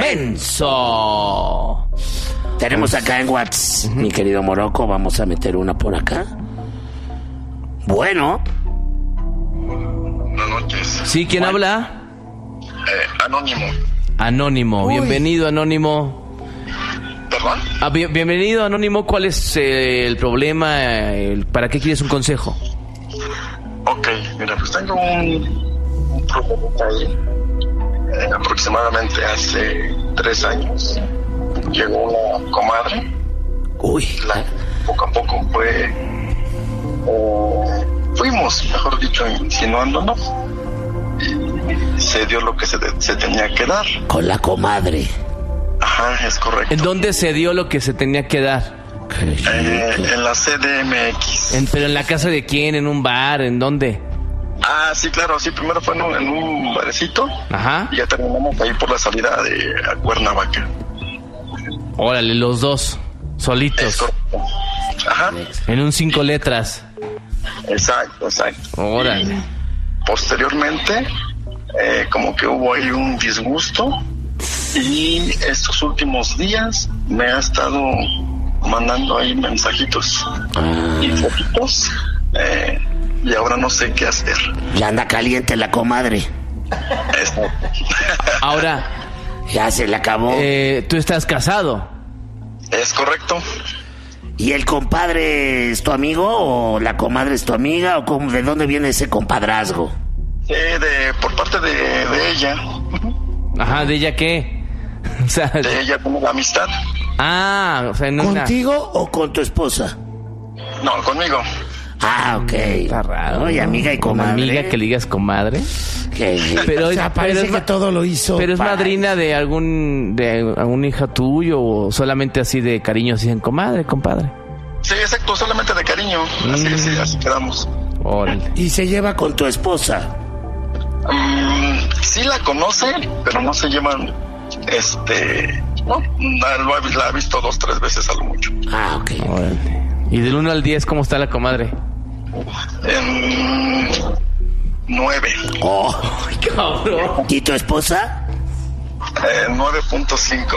Menso. Tenemos acá en WhatsApp, uh-huh. mi querido Morocco. Vamos a meter una por acá. Bueno. Buenas noches. Sí, ¿quién bueno. habla? Eh, anónimo. Anónimo. Uy. Bienvenido, Anónimo. ¿Perdón? Ah, bien, bienvenido, Anónimo. ¿Cuál es eh, el problema? El, ¿Para qué quieres un consejo? Ok, mira, pues tengo un, un problema ahí. Eh, aproximadamente hace tres años llegó una comadre. Uy. La, poco a poco fue. Eh, fuimos, mejor dicho, insinuándonos. Y se dio lo que se, de, se tenía que dar. Con la comadre. Ajá, es correcto. ¿En dónde se dio lo que se tenía que dar? Eh, en la C D M X. En, ¿Pero en la casa de quién? ¿En un bar? ¿En dónde? Ah, sí, claro, sí, primero fue en un, en un barecito. Ajá. Y ya terminamos ahí por la salida de Cuernavaca. Órale, los dos, solitos. Ajá. En un cinco letras. Exacto, exacto. Órale. Y posteriormente, eh, como que hubo ahí un disgusto. Y estos últimos días me ha estado mandando ahí mensajitos y fotitos. Eh, y ahora no sé qué hacer. Ya anda caliente la comadre. Exacto. Ahora. Ya se le acabó. Eh, ¿Tú estás casado? Es correcto. ¿Y el compadre es tu amigo o la comadre es tu amiga o cómo, de dónde viene ese compadrazgo? Sí, de, por parte de, de ella. Ajá, ¿de ella qué? O sea, de ella como la amistad. Ah, o sea, no. ¿Contigo una... o con tu esposa? No, conmigo. Ah, ok. Está raro. Oye, amiga y comadre. Amiga que le digas comadre. Que, pero, o sea, parece pero es, que todo lo hizo. Pero es para... madrina de algún de algún hija tuyo o solamente así de cariño dicen comadre, compadre. Sí, exacto, solamente de cariño. Mm. Así, así, así quedamos. Órale. ¿Y se lleva con tu esposa? Um, sí la conoce, pero no se llevan, este, no, la, la ha visto dos, tres veces a lo mucho. Ah, ok. Órale. ¿Y del uno al diez cómo está la comadre? En nueve. Oh, ay, cabrón. ¿Y tu esposa? Eh, nueve punto cinco.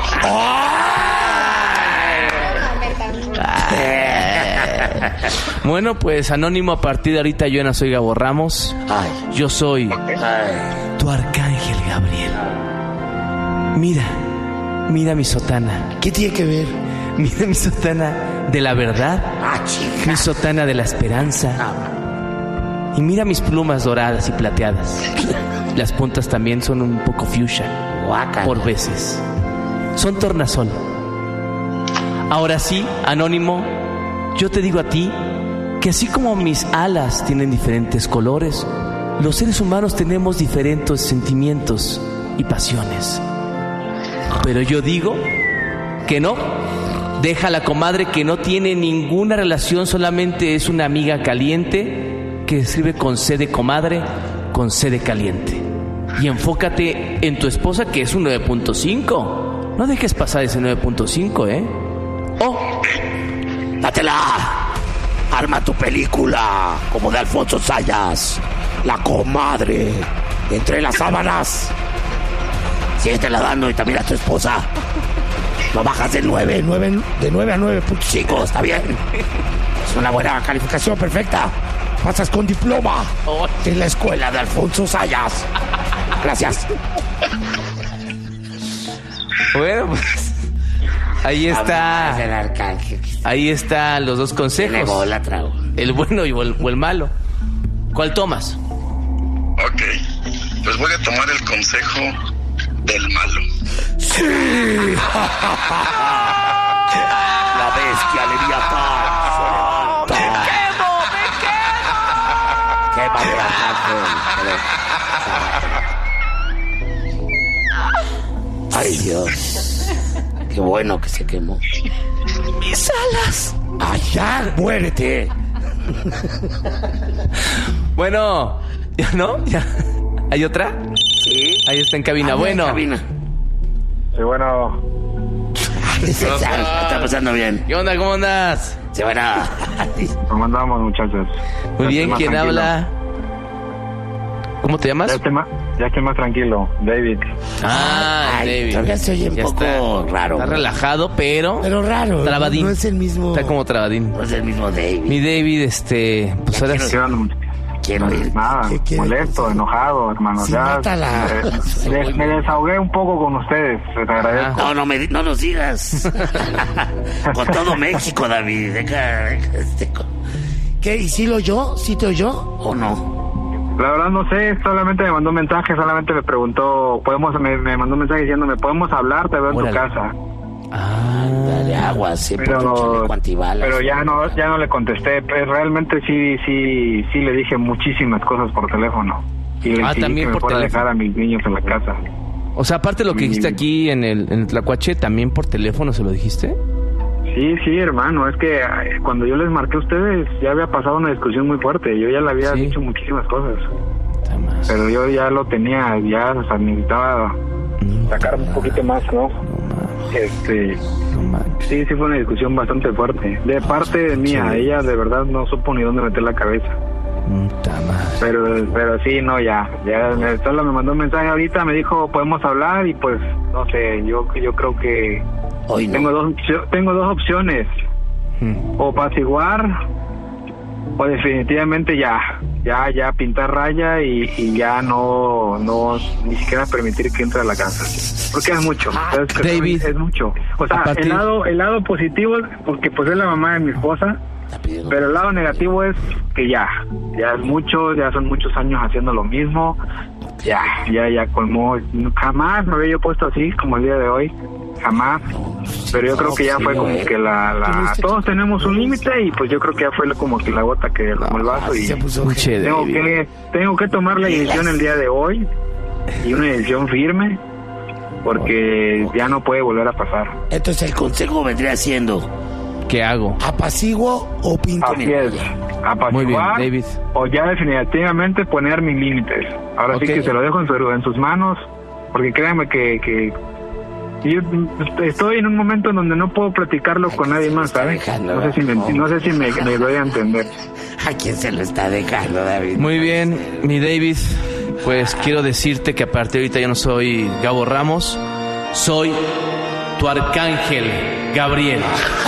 Bueno, pues Anónimo, a partir de ahorita yo no soy Gabo Ramos. Ay. Yo soy Ay. tu Arcángel Gabriel. Mira, mira mi sotana. ¿Qué tiene que ver? Mira mi sotana de la verdad. Ah, chica. Mi sotana de la esperanza. Ah. Y mira mis plumas doradas y plateadas. Las puntas también son un poco fuchsia. Guácala. Por veces. Son tornasol. Ahora sí, Anónimo, yo te digo a ti que así como mis alas tienen diferentes colores, los seres humanos tenemos diferentes sentimientos y pasiones. Pero yo digo que no. Deja a la comadre que no tiene ninguna relación, solamente es una amiga caliente que escribe con C de comadre, con C de caliente. Y enfócate en tu esposa, que es un nueve punto cinco. No dejes pasar ese nueve punto cinco, ¿eh? ¡Oh! ¡Dátela! Arma tu película, como de Alfonso Sayas. La comadre, entre las sábanas. Síguetela dando y también a tu esposa. Lo bajas de nueve, nueve, de nueve a nueve punto cinco, está bien. Es una buena calificación, perfecta. Pasas con diploma en la escuela de Alfonso Sayas. Gracias. Bueno, pues ahí está. Ahí están los dos consejos. El bueno y el, o el malo. ¿Cuál tomas? Ok, pues voy a tomar el consejo del malo. ¡Sí! La bestia Leviatán se levanta. ¡Me quemo! ¡Me quemo! ¡Quémame la cárcel! ¡Ay, Dios! ¡Qué bueno que se quemó! ¡Mis alas! ¡Ay, ya! ¡Muérete! Bueno, ¿ya no? ¿Ya? ¿Hay otra? Sí. Ahí está en cabina. Ah, bueno. En cabina. Sí, bueno. Se está pasando bien. ¿Qué onda? ¿Cómo andas? Sí, bueno. ¿Cómo andamos, muchachos? Muy bien, ¿quién tranquilo. habla? ¿Cómo te llamas? Ya estoy, más, ya estoy más tranquilo, David. Ah, Ay, David. todavía se oye un Ya poco está, raro. Está relajado, pero... Pero raro. Trabadín. No, no es el mismo... Está como trabadín. No es el mismo David. Mi David, este... Pues ahora sí. Quiero ir. Nada, molesto, enojado, hermano. Sí, ya mátala. eh, me, me desahogué un poco con ustedes. Les agradezco. No, no, me, no nos digas. Con todo México, David. Deja, deja este co- ¿Qué? ¿Y si lo oyó? ¿Sí te oyó o no? La verdad no sé, solamente me mandó un mensaje, solamente me preguntó, podemos, me, me mandó un mensaje diciéndome, podemos hablar, te veo en tu casa. Ah, dale agua, sí, Pero, antibalas. pero ya no, ya no le contesté. Pues realmente sí, sí, sí le dije muchísimas cosas por teléfono. Y le Ah, exigí también que me por fuera a teléfono. dejar a mis niños en la casa. O sea, aparte de lo que dijiste aquí en el, en el Tlacuache, ¿también por teléfono se lo dijiste? Sí, sí, hermano, es que ay, cuando yo les marqué a ustedes ya había pasado una discusión muy fuerte. Yo ya le había dicho muchísimas cosas. Pero yo ya lo tenía, ya, o sea, necesitaba sacar un poquito más, ¿no? Este, sí, sí fue una discusión bastante fuerte. De parte mía, ella de verdad no supo ni dónde meter la cabeza. Pero, pero sí, no, ya, ya, me- solo me mandó un mensaje ahorita, me dijo, podemos hablar y pues, no sé, yo, yo creo que Hoy no. tengo dos, opcio- tengo dos opciones, o apaciguar, o definitivamente ya, ya, ya pintar raya y, y ya no, no, ni siquiera permitir que entre a la casa, porque es mucho, ¿sabes? Que David, es mucho, o sea, a partir- el lado, el lado positivo, porque pues es la mamá de mi esposa, pero el lado negativo es que ya, ya es mucho, ya son muchos años haciendo lo mismo, ya, ya, ya colmó, jamás me había yo puesto así como el día de hoy, jamás, pero yo creo que ya fue como que la, la todos tenemos un límite y pues yo creo que ya fue como que la gota que derramó el vaso y Escuche, tengo David. que, tengo que tomar la decisión el día de hoy y una decisión firme porque ya no puede volver a pasar. Entonces el consejo vendría siendo... ¿Qué hago? ¿Apaciguo o pinto? Así es, apaciguar Muy bien, David. o ya definitivamente poner mis límites. Ahora Ok. sí que se lo dejo en, su- en sus manos, porque créanme que, que yo estoy en un momento en donde no puedo platicarlo con nadie más, ¿sabes? No sé si me, no sé si me, me doy a entender. ¿A quién se lo está dejando, David? Muy bien, mi David, pues quiero decirte que a partir de ahorita yo no soy Gabo Ramos, soy tu arcángel Gabriel.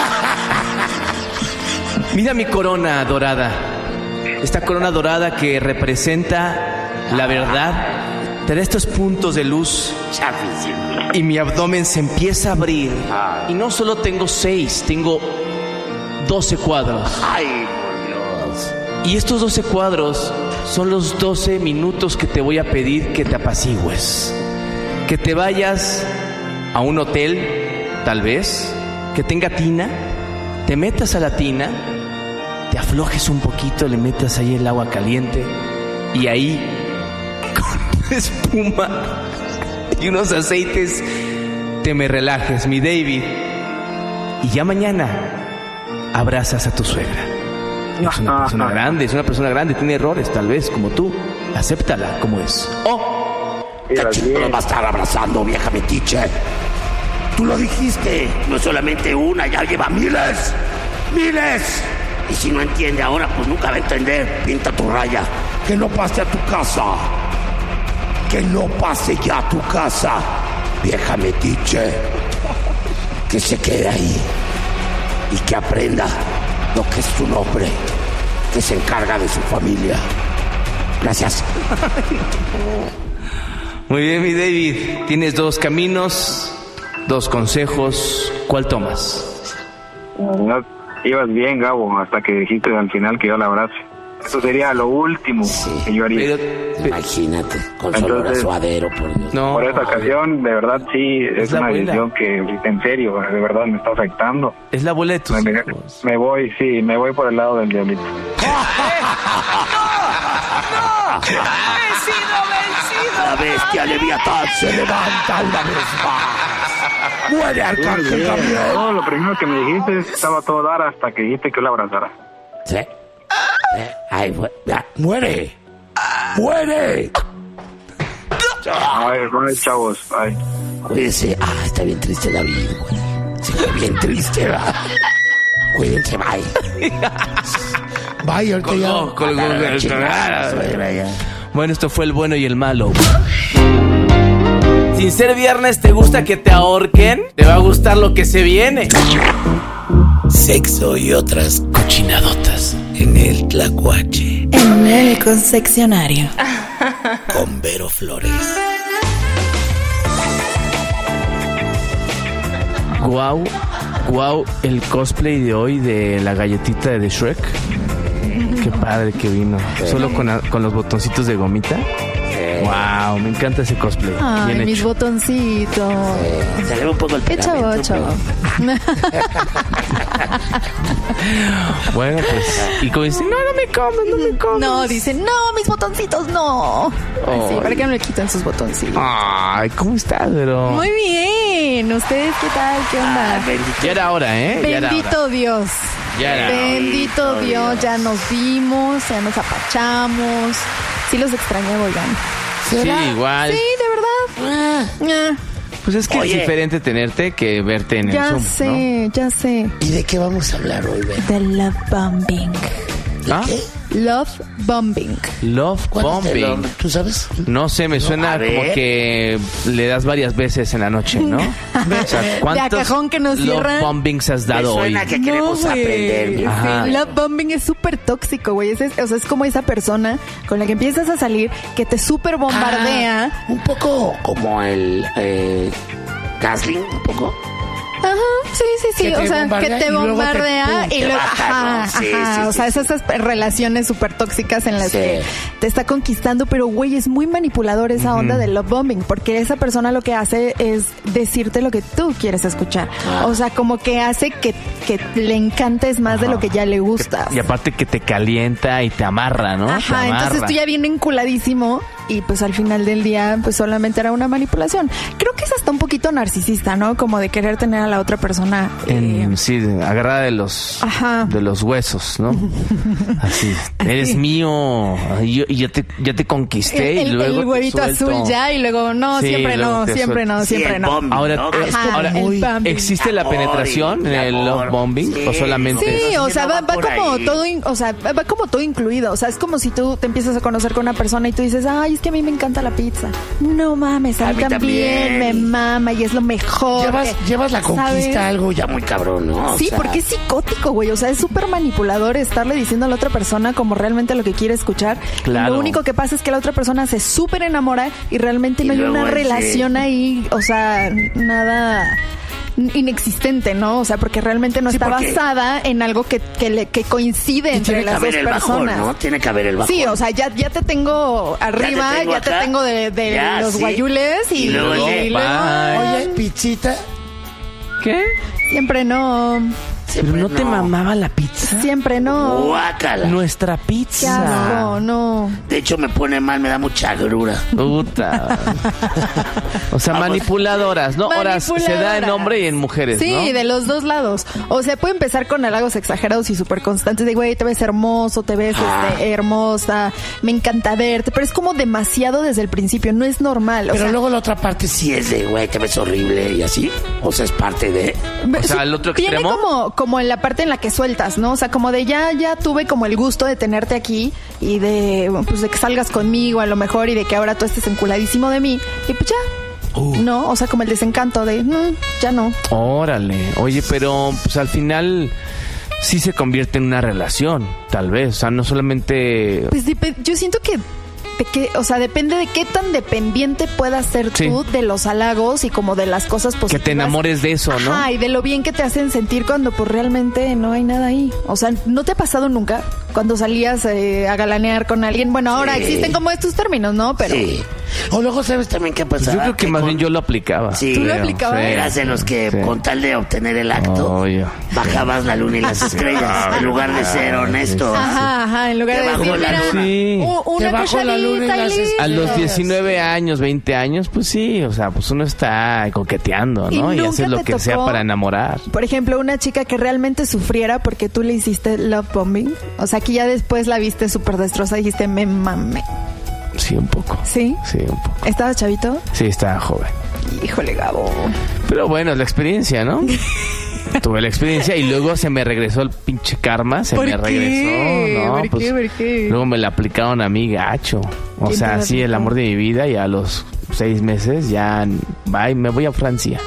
Mira mi corona dorada, esta corona dorada que representa la verdad, te da estos puntos de luz y mi abdomen se empieza a abrir y no solo tengo seis, tengo doce cuadros. Ay, por Dios. Y estos doce cuadros son los doce minutos que te voy a pedir que te apacigües. Que te vayas a un hotel, tal vez, que tenga tina, te metas a la tina, te te aflojes un poquito, le metas ahí el agua caliente y ahí con espuma y unos aceites te me relajes, mi David. Y ya mañana abrazas a tu suegra. Es una persona grande, es una persona grande, tiene errores tal vez como tú. Acéptala como es. ¡Oh! ¿Qué chico lo va a estar abrazando, vieja metiche? Tú lo dijiste, no solamente una, ya lleva miles, miles. Y si no entiende ahora, pues nunca va a entender. Pinta tu raya, que no pase a tu casa. Que no pase ya a tu casa, vieja metiche. Que se quede ahí y que aprenda lo que es un hombre que se encarga de su familia. Gracias. Muy bien, mi David. Tienes dos caminos, dos consejos. ¿Cuál tomas? No, ibas bien, Gabo, hasta que dijiste al final que yo la abrace. Eso sería lo último sí, que yo haría. Pero, imagínate, con solo brazuadero, por Dios. No, por esta ocasión, de verdad, sí, es, es una decisión que, en serio, de verdad me está afectando. Es la abuela de tus me, hijos. Me voy, sí, me voy por el lado del diablito. ¡No! ¡No! ¡He sido vencido! La bestia Leviatán se levanta una vez más. ¡Muere, Arcángel Gabriel! No, lo primero que me dijiste estaba todo dar hasta que dijiste que yo la abrazara. ¿Sí? Ay, muere, muere. Ay, ay, chavos, ay. Cuídense. Ah, está bien triste David, güey. Sí, está bien triste, va. Cuídense, bye. Bye, ahorita ya. Colgó, colgó. Bueno, esto fue el bueno y el malo. Sin ser viernes, ¿te gusta que te ahorquen? Te va a gustar lo que se viene. Sexo y otras cochinadotas en el Tlacuache. En el confeccionario. Con Vero Flores. Guau, guau, el cosplay de hoy de la galletita de The Shrek. Qué padre que vino. Solo con, con los botoncitos de gomita. Wow, me encanta ese cosplay. Ay, bien mis hecho. Botoncitos. Eh, se le ve un poco el pegamento. Qué chavo, Bueno, pues. Y como dicen, no, no me comes, no me comes. No, dicen, no, mis botoncitos, no. Oh. Ay, sí, ¿para qué no le quitan sus botoncitos? Ay, ¿cómo estás, bro? Muy bien. ¿Ustedes qué tal? ¿Qué onda? Ah, ya era hora, ¿eh? Bendito hora. Dios. Ya era. Bendito Dios. Dios. Ya nos vimos, ya nos apachamos. Sí los extrañé, oigan. Sí, igual. Sí, de verdad. Ah. Pues es que Oye. es diferente tenerte que verte en ya el Zoom, sé, ¿no? Ya sé. ¿Y de qué vamos a hablar hoy, Ben? De love bombing. ¿De ¿Ah? qué? Love bombing. Love bombing. ¿Tú sabes? No sé, me suena no, como que le das varias veces en la noche, ¿no? O sea, ¿cuántos de a cajón que nos love cierran? bombings has dado me suena hoy? Que queremos no, aprender. Sí, love bombing es súper tóxico, güey. Es, es, o sea, es como esa persona con la que empiezas a salir que te súper bombardea. Ah, un poco como el eh, Gasling, un poco. Ajá, sí, sí, sí, o sea, que te bombardea y luego, ajá, ajá, o sea, esas relaciones súper tóxicas en las que te está conquistando, pero güey, es muy manipulador esa onda del love bombing, porque esa persona lo que hace es decirte lo que tú quieres escuchar, o sea, como que hace que, que le encantes más de lo que ya le gustas. Y aparte que te calienta y te amarra, ¿no? Ajá, entonces tú ya vienes enculadísimo y pues al final del día pues solamente era una manipulación. Creo que es hasta un poquito narcisista, ¿no? Como de querer tener a la otra persona en, eh, sí, agarrada de los ajá. de los huesos, ¿no? Así, eres Así. mío y yo, y yo te ya te conquisté el, y luego el huevito azul ya y luego no, sí, siempre luego no, siempre no, sí, siempre no. Bombing, ahora, ¿no? Ajá, ahora ¿existe la penetración en el love bombing sí. o solamente Sí, o sea, va, va como ahí. todo, in, o sea, va como todo incluido, o sea, es como si tú te empiezas a conocer con una persona y tú dices, "Ay, es que a mí me encanta la pizza." No mames, a, a mí también, también me mama y es lo mejor. Llevas, que, llevas la conquista ¿sabes? Algo ya muy cabrón, ¿no? O sí, sea... porque es psicótico, güey. O sea, es súper manipulador estarle diciendo a la otra persona como realmente lo que quiere escuchar. Claro. Lo único que pasa es que la otra persona se súper enamora y realmente y no hay una relación sí. ahí, o sea, nada inexistente, ¿no? O sea, porque realmente no sí, está basada en algo que, que, le, que coincide entre las dos personas. Bajón, ¿no? Tiene que haber el bajón. Sí, o sea, ya, ya te tengo arriba, ya te tengo, ya te tengo de, de ya, los sí. guayules y, y luego, y luego oye, pizzita. ¿Qué? Siempre no. Pero no, no te mamaba la pizza. Siempre no. Guácala. Nuestra pizza. Qué asco, no. De hecho, me pone mal, me da mucha agrura. Puta. O sea, Vamos. manipuladoras, ¿no? Ahora se da en hombre y en mujeres, sí, ¿no? Sí, de los dos lados. O sea, puede empezar con halagos exagerados y súper constantes de, güey, te ves hermoso, te ves ah. este, hermosa, me encanta verte, pero es como demasiado desde el principio, no es normal. O pero sea, luego la otra parte sí es de, güey, te ves horrible y así. O sea, es parte de... O sea, el otro extremo. Viene como, como en la parte en la que sueltas, ¿no? O sea, como de ya, ya tuve como el gusto de tenerte aquí y de, pues, de que salgas conmigo a lo mejor y de que ahora tú estés enculadísimo de mí y pues ya. Uh. No, o sea, como el desencanto de, mm, ya no. Órale. Oye, pero pues al final sí se convierte en una relación, tal vez. O sea, no solamente... Pues yo siento que de que, o sea, depende de qué tan dependiente puedas ser sí. tú de los halagos y como de las cosas positivas. Que te enamores de eso, ¿no? Ajá, y de lo bien que te hacen sentir cuando pues realmente no hay nada ahí. O sea, ¿no te ha pasado nunca cuando salías eh, a galanear con alguien? Bueno, ahora sí. existen como estos términos, ¿no? Pero... Sí. O luego sabes también qué pasa. Yo creo que, que más con... bien yo lo aplicaba. Sí. ¿Tú lo aplicabas? Sí. Eras de los que sí. con tal de obtener el acto oh, yeah. bajabas la luna y las estrellas en lugar de ser honesto. Ajá, ajá, en lugar de decir, mira, sí. una bajo la luna y las estrellas. A los diecinueve años, veinte años, pues sí, o sea, pues uno está coqueteando, ¿no? Y, y hace lo que tocó, sea para enamorar. Por ejemplo, una chica que realmente sufriera porque tú le hiciste love bombing. O sea, que ya después la viste súper destrozada y dijiste, me mame. Sí, un poco. ¿Sí? Sí, un poco. ¿Estabas chavito? Sí, estaba joven. Híjole, Gabo. Pero bueno, la experiencia, ¿no? Tuve la experiencia y luego se me regresó el pinche karma, se me regresó, ¿no? ¿Por pues, qué? ¿Por qué? Luego me la aplicaron a mí gacho. O sea, sí, el amor de mi vida y a los seis meses ya, bye, me voy a Francia.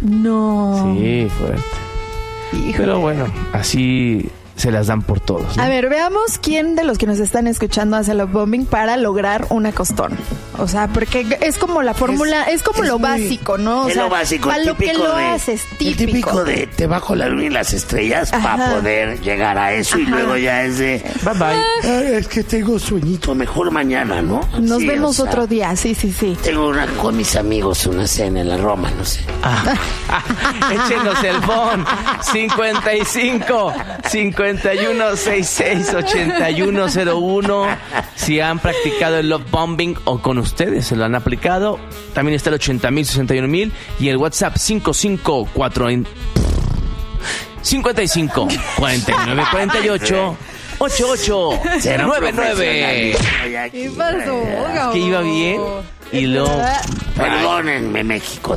No. Sí, fuerte. Híjole. Pero bueno, así se las dan por todos, ¿no? A ver, veamos quién de los que nos están escuchando hace love bombing para lograr una costón. O sea, porque es como la fórmula, es, es como es lo muy, básico, ¿no? O es sea, lo básico, para lo que lo de, haces, típico. El típico de te bajo la luna y las estrellas para poder llegar a eso. Ajá. Y luego ya es de bye bye. Ay, es que tengo sueñito, mejor mañana, ¿no? Nos sí, vemos o sea, otro día, sí, sí, sí. Tengo una con mis amigos, una cena en la Roma, no sé. Ah. Échenos el phone cincuenta y cinco, cincuenta y uno, sesenta y seis, ochenta y uno cero uno. Si han practicado el love bombing o con ustedes se lo han aplicado. También está el ochenta mil, sesenta y uno mil y el WhatsApp cinco cinco cuatro cincuenta y cinco, cuarenta y nueve, cuarenta y ocho, ochenta y ocho, noventa y nueve. ¿Qué pasó, Gabo? Que iba bien y luego... Perdónenme, México.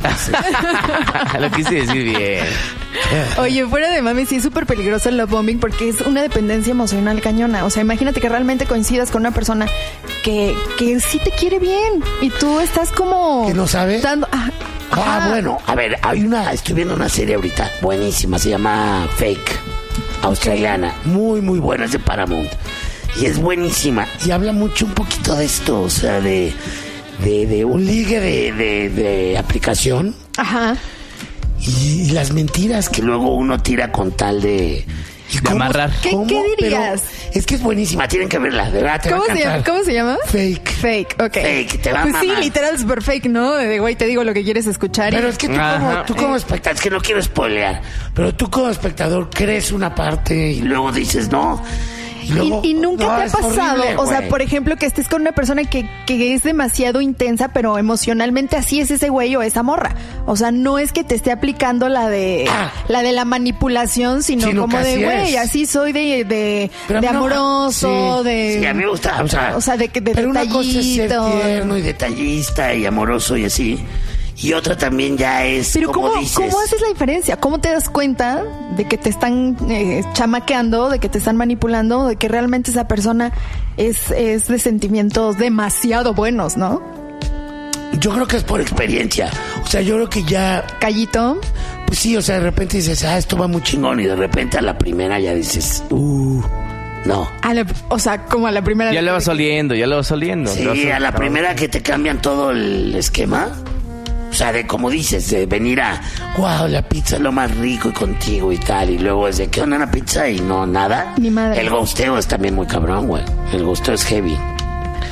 Lo quise decir bien. Oye, fuera de mami, sí es súper peligroso el love bombing porque es una dependencia emocional cañona. O sea, imagínate que realmente coincidas con una persona que, que sí te quiere bien y tú estás como... ¿Que no sabe? Dando, ah, ah, bueno, a ver, hay una... Estoy viendo una serie ahorita buenísima, se llama Fake, australiana. Muy, muy buena, es de Paramount. Y es buenísima. Y habla mucho un poquito de esto, o sea, de... De, de un ligue de, de, de aplicación. Ajá. Y, y las mentiras que luego uno tira con tal de... ¿Y cómo, amarrar. ¿Qué, ¿Qué dirías? Pero es que es buenísima, tienen que verla, de verdad. Te ¿Cómo, va a se llama, ¿Cómo se llama? Fake. Fake, ok. Fake, te va pues a sí, mamar. literal, super fake, ¿no? De güey, te digo lo que quieres escuchar. Pero y... es que tú como, tú como espectador, es que no quiero spoilear, pero tú como espectador crees una parte y luego dices, no... Y, luego, y, y nunca no, te ha pasado, horrible, o sea, güey. Por ejemplo, que estés con una persona que, que es demasiado intensa, pero emocionalmente así es ese güey o esa morra. O sea, no es que te esté aplicando la de ah. la de la manipulación, sino, sino como de güey, así soy de de, de amoroso, no, sí, de sí, a mí me gusta, o sea, o sea, de, de pero detallito. Una cosa es ser tierno y detallista y amoroso y así. Y otra también ya es, pero como ¿cómo, dices... ¿cómo haces la diferencia? ¿Cómo te das cuenta de que te están eh, chamaqueando, de que te están manipulando, de que realmente esa persona es, es de sentimientos demasiado buenos, ¿no? Yo creo que es por experiencia. O sea, yo creo que ya... ¿Callito? Pues sí, o sea, de repente dices, ah, esto va muy chingón. Y de repente a la primera ya dices, uh... No. A la, o sea, como a la primera... Ya le vas oliendo, ya le vas oliendo. Sí, vas a la primera que te cambian todo el esquema... O sea, de como dices, de venir a, wow, la pizza es lo más rico y contigo y tal. Y luego es de, ¿qué onda una pizza? Y no, nada. Mi madre. El ghosteo es también muy cabrón, güey. El ghosteo es heavy.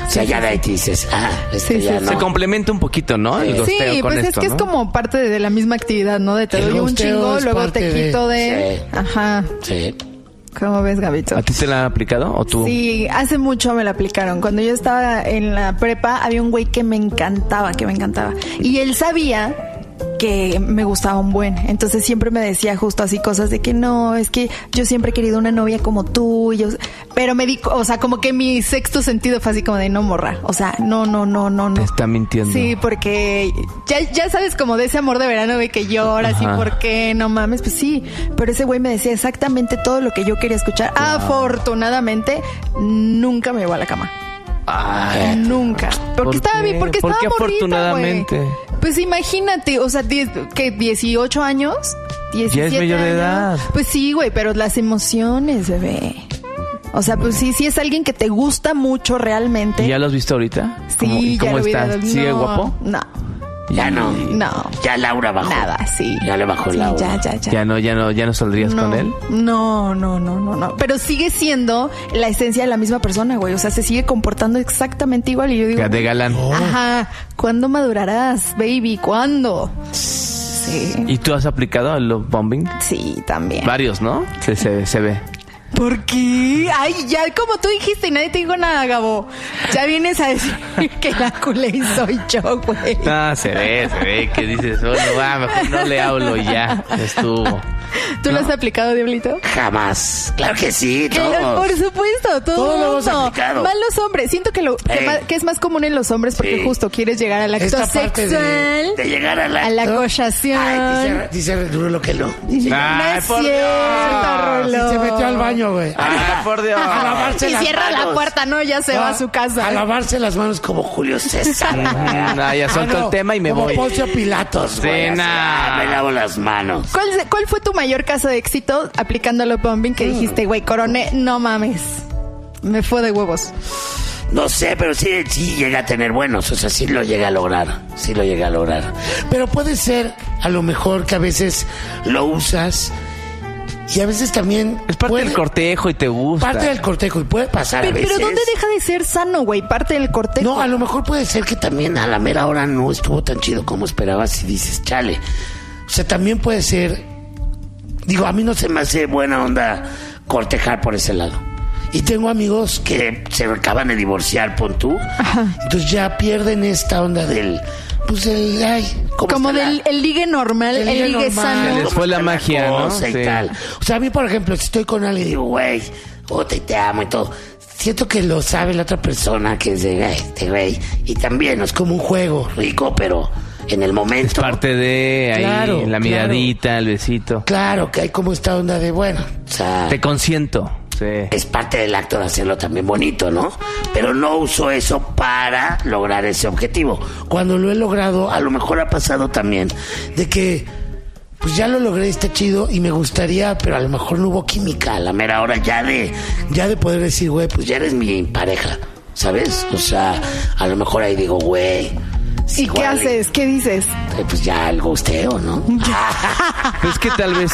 O sea, Sí, ya sí, de ahí sí. te dices, ah, este Sí, sí, ya sí. no. Se complementa un poquito, ¿no? El gosteo Sí, con pues esto, es que ¿no? es como parte de la misma actividad, ¿no? De te El doy un gosteo chingo, es luego parte te de- quito de... Sí. Ajá. Sí. ¿Cómo ves, Gabito? ¿A ti te la han aplicado o tú? Sí, hace mucho me la aplicaron. Cuando yo estaba en la prepa, había un güey que me encantaba, que me encantaba. Y él sabía que me gustaba un buen. Entonces siempre me decía justo así cosas de que no, es que yo siempre he querido una novia como tú. Y yo, pero me di, o sea, como que mi sexto sentido fue así como de no, morra. O sea, no, no, no, no, no. Te está mintiendo. Sí, porque ya, ya sabes como de ese amor de verano de que lloras y Ajá. por qué, no mames, pues sí. Pero ese güey me decía exactamente todo lo que yo quería escuchar. Afortunadamente, nunca me llevó a la cama. Ay, Nunca. Porque ¿por estaba qué? bien, porque ¿Por estaba qué morrita, afortunadamente? güey. Pues imagínate, o sea, diez, ¿qué? dieciocho años, diecisiete mayor de años. edad. Pues sí, güey, pero las emociones, bebé. O sea, pues sí, sí es alguien que te gusta mucho realmente. ¿Y ya lo has visto ahorita? ¿Cómo, Sí, ¿Y ya cómo lo vi, está? no, ¿Sigue guapo? No. Ya no. No. Ya Laura bajó. Nada, sí. Ya le bajó Sí, Laura. ya, ya, ya. ¿Ya no, ya no, ya no saldrías no, con él? No, no, no, no, no. Pero sigue siendo la esencia de la misma persona, güey. O sea, se sigue comportando exactamente igual. Y yo digo, De galán. ajá, ¿cuándo madurarás, baby? ¿Cuándo? Sí. ¿Y tú has aplicado el love bombing? Sí, también. Varios, ¿no? Se, se, se ve. ¿Por qué? Ay, ya como tú dijiste y nadie te dijo nada, Gabo. Ya vienes a decir que la culé soy yo, güey. Ah, se ve, se ve que dices, oh, no, va, mejor no le hablo y ya, estuvo. ¿Tú lo has aplicado, Diablito? Jamás. Claro que sí, todos. Claro, por supuesto, todo Todos lo hemos mundo. aplicado. Más los hombres. Siento que lo que, Ey. más- que es más común en los hombres porque Sí. justo quieres llegar al acto Esta parte sexual, de, de llegar al acto. a la cochación. Ay, dice, dice Rulo que no. No Ay, es por cierto, Dios. Rulo. Se metió al baño, güey. Ah, por Dios. A lavarse Y las cierra la manos. puerta, no, ya se No, va a su casa. A lavarse las manos como Julio César. Ah, ya suelto el tema y me como voy. Poncio Pilatos, Sí, güey. así, nah. ah, me lavo las manos. ¿Cuál, ¿Cuál fue tu mayor caso de éxito aplicando love bombing que dijiste, güey, coroné, no mames? Me fue de huevos. No sé, pero sí, sí llega a tener buenos. O sea, sí lo llega a lograr. Sí lo llega a lograr. Pero puede ser, a lo mejor, que a veces lo usas y a veces también... Es parte puede- del cortejo y te gusta. Parte del cortejo y puede pasar Pero, a veces. pero ¿dónde deja de ser sano, güey? Parte del cortejo. No, a lo mejor puede ser que también a la mera hora no estuvo tan chido como esperabas y dices, chale. O sea, también puede ser... Digo, a mí no se me hace buena onda cortejar por ese lado. Y tengo amigos que se acaban de divorciar, pon tú. Entonces ya pierden esta onda del... Pues el... Ay, ¿cómo Como está la- del el ligue normal, el ligue, normal, sano. Se les fue la cómo está magia, ¿no? cosa y Sí. tal. O sea, a mí, por ejemplo, si estoy con alguien y digo, güey, puta, y te amo y todo, siento que lo sabe la otra persona, que es de, güey, este güey. Y también es como un juego rico, pero en el momento. Es parte de ahí, Claro, la claro. miradita, el besito. Claro, que hay como esta onda de, bueno, o sea, Te consiento. Sí. es parte del acto de hacerlo también bonito, ¿no? Pero no uso eso para lograr ese objetivo. Cuando lo he logrado, a lo mejor ha pasado también de que pues ya lo logré, está chido y me gustaría, pero a lo mejor no hubo química a la mera hora ya de ya de poder decir, güey, pues ya eres mi pareja, ¿sabes? O sea, a lo mejor ahí digo, güey, sí, ¿Y qué igual, haces? ¿Qué dices? eh, pues ya el gusteo, ¿no? Pero es que tal vez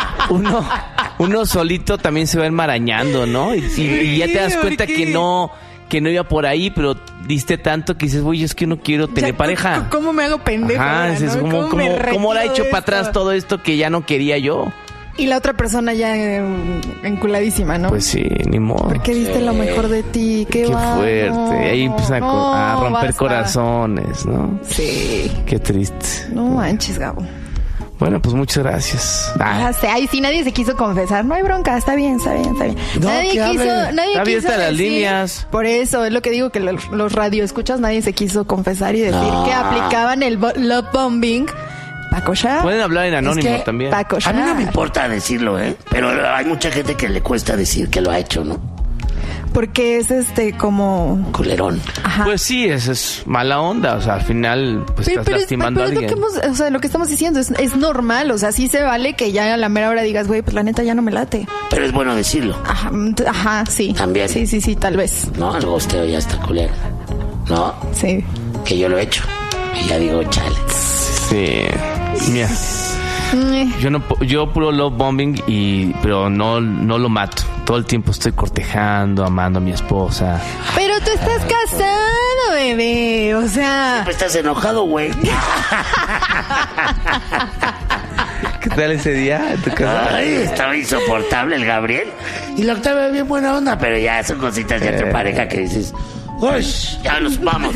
uno, uno solito también se va enmarañando, ¿no? Y, y- y ya te das cuenta ¿por qué? que no, que no iba por ahí, pero diste tanto que dices, güey, es que no quiero tener Ya, pareja. ¿Cómo me hago pendejo? Ajá, ahora, dices, no? ¿cómo, ¿Cómo me cómo, cómo la he retiro hecho de para esto? atrás todo esto que ya no quería yo? Y la otra persona ya eh, enculadísima, ¿no? Pues sí, ni modo. Porque diste lo mejor de ti. Qué, Qué va- fuerte. no, Ahí empiezan a, co- a no, romper basta. corazones, ¿no? Sí. Qué triste. No manches, Gabo. Bueno, pues muchas gracias. Ah, Ya sé. Ay, sí, nadie se quiso confesar. No hay bronca, está bien, está bien, está bien. No, nadie que quiso, hablen. nadie Está quiso abierta las decir- líneas. Por eso, es lo que digo, que lo- los radioescuchas, nadie se quiso confesar y decir No. que aplicaban el bo- love bombing para cochar. pueden hablar en anónimo Es que también. Pa' A cochar. mí no me importa decirlo, ¿eh? Pero hay mucha gente que le cuesta decir que lo ha hecho, ¿no? Porque es este como... Culerón. Ajá. Pues sí, eso es mala onda. O sea, al final, pues Pero, estás pero es, lastimando pero a es lo que alguien. hemos, o sea, lo que estamos diciendo es, es normal, o sea, sí se vale que ya a la mera hora digas, güey, pues la neta ya no me late. Pero es bueno decirlo, Ajá, mm, t- ajá, sí. También. Sí, sí, sí, tal vez. ¿no? El gosteo ya está culero, ¿no? Sí. Que yo lo he hecho. Y ya digo, chale. Sí. Mira, Mm, yo no, pu- yo puro love bombing y, pero no, no lo mato. Todo el tiempo estoy cortejando, amando a mi esposa. Pero tú estás casado, bebé. O sea... Siempre estás enojado, güey. ¿Qué tal ese día en tu casa? Ay, estaba insoportable el Gabriel. Y la Octavia bien buena onda, pero ya son cositas de entre pareja que dices... ¡Uy! Ya nos vamos.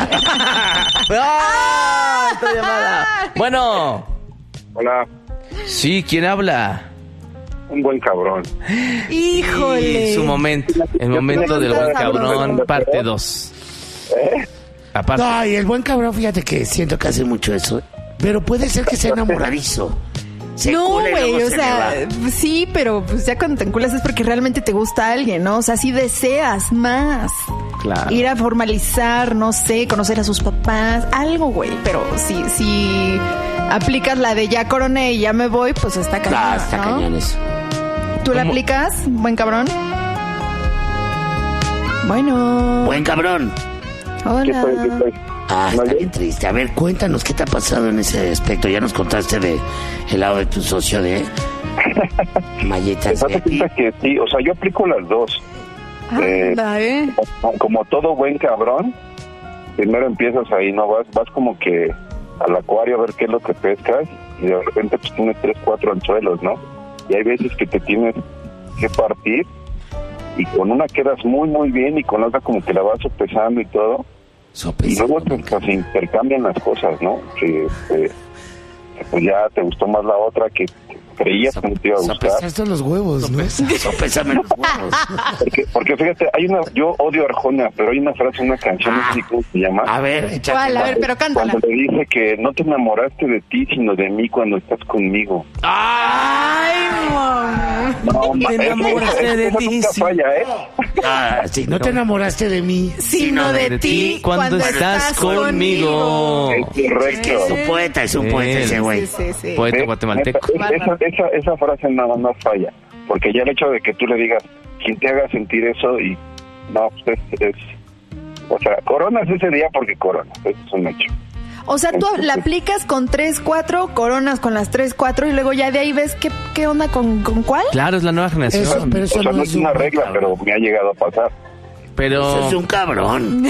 ¡Ah! Otra llamada. Bueno. Hola. Sí, ¿quién habla? Un buen cabrón. Híjole. Y su momento, el momento del buen cabrón, parte dos. ¿Eh? Aparte. Ay, el buen cabrón, fíjate que siento que hace mucho eso. Pero puede ser que sea enamoradizo. Se no, güey, o se sea, sí, pero pues ya cuando te enculas es porque realmente te gusta alguien, ¿no? O sea, sí deseas más. Claro. Ir a formalizar, no sé, conocer a sus papás, algo, güey. Pero si, si aplicas la de ya coroné y ya me voy, pues está cañón, Ah, está ¿no? cañón eso. ¿Tú la aplicas, buen cabrón? Bueno. Buen cabrón. Hola. Ah, está bien triste. A ver, cuéntanos qué te ha pasado en ese aspecto. Ya nos contaste de el lado de tu socio de Malletas. Te das cuenta que sí, o sea, yo aplico las dos. Anda, eh. Como, como todo buen cabrón, primero empiezas ahí, ¿no? Vas, vas como que al acuario a ver qué es lo que pescas y de repente pues tienes tres, cuatro anzuelos, ¿no? Y hay veces que te tienes que partir y con una quedas muy, muy bien y con la otra como que la vas sopesando y todo. Y luego te, pues, intercambian las cosas, ¿no? Que, que, que pues ya te gustó más la otra que creías que no te iba a gustar. Sopesaste los huevos, ¿no? Sopésame los huevos. Porque, porque fíjate, hay una, yo odio Arjona, pero hay una frase, una canción, no sé cómo se llama. A ver, ¿cuál? A ver, pero cántala. Cuando le dice que no te enamoraste de ti, sino de mí cuando estás conmigo. Ay, mamá. No, ma, te enamoraste esa, de esa ti, nunca sí. falla, ¿eh? Ah, sí, no te enamoraste de mí, sino de ti cuando estás conmigo. Es correcto. Es un poeta, es un poeta ese güey. Sí, sí, sí. Poeta guatemalteco. Esa, esa, esa frase no, no falla, porque ya el hecho de que tú le digas quien te haga sentir eso y no, pues es, es o sea, coronas ese día porque coronas, eso es un hecho. O sea, tú la aplicas con tres, cuatro, coronas con las tres, cuatro y luego ya de ahí ves qué, qué onda con, con cuál. Claro, es la nueva generación. Eso, pero eso o sea, no no es es una un regla, pero me ha llegado a pasar. Pero... Eso es un cabrón.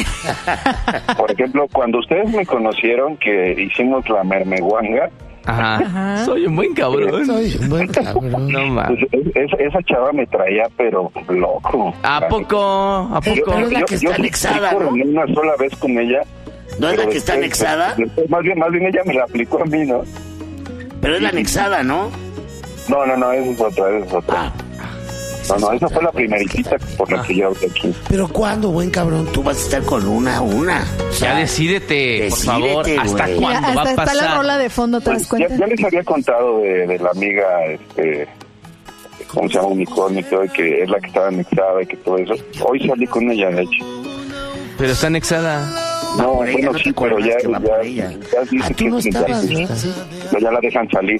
Por ejemplo, cuando ustedes me conocieron que hicimos la mermeguanga, Ajá. Ajá. Soy un buen cabrón. Soy un buen cabrón. No mames. pues, es- esa, esa chava me traía pero loco. ¿A poco? ¿A Pero poco? es la que está sí anexada, fui ¿no? una sola vez con ella. ¿No es la pero que está después- anexada? después, más bien, más bien ella me la aplicó a mí, ¿no? Pero es la anexada, ¿no? No, no, no, esa es otra, esa es otra. Ah, no, no, esa fue la primeritita por la que yo hablé aquí. pero ¿cuándo, buen cabrón? Tú vas a estar con una a una. O sea, Ya decídete, por favor. decídete, ¿Hasta güey. Mira, cuándo va hasta a está la pasar? rola de fondo, ¿te das Pues, ya, cuenta? ya les había contado de, de la amiga, este, ¿cómo se llama? Unicornio y todo, y que es la que estaba anexada y que todo eso. Hoy salí con ella, de hecho. Pero está anexada. No, por ella, bueno, no te sí, pero ya, acuerdas que va ya, por ella. ya dice Ah, tú que no es estabas, infantil. ¿no? Sí. Pero ya la dejan salir.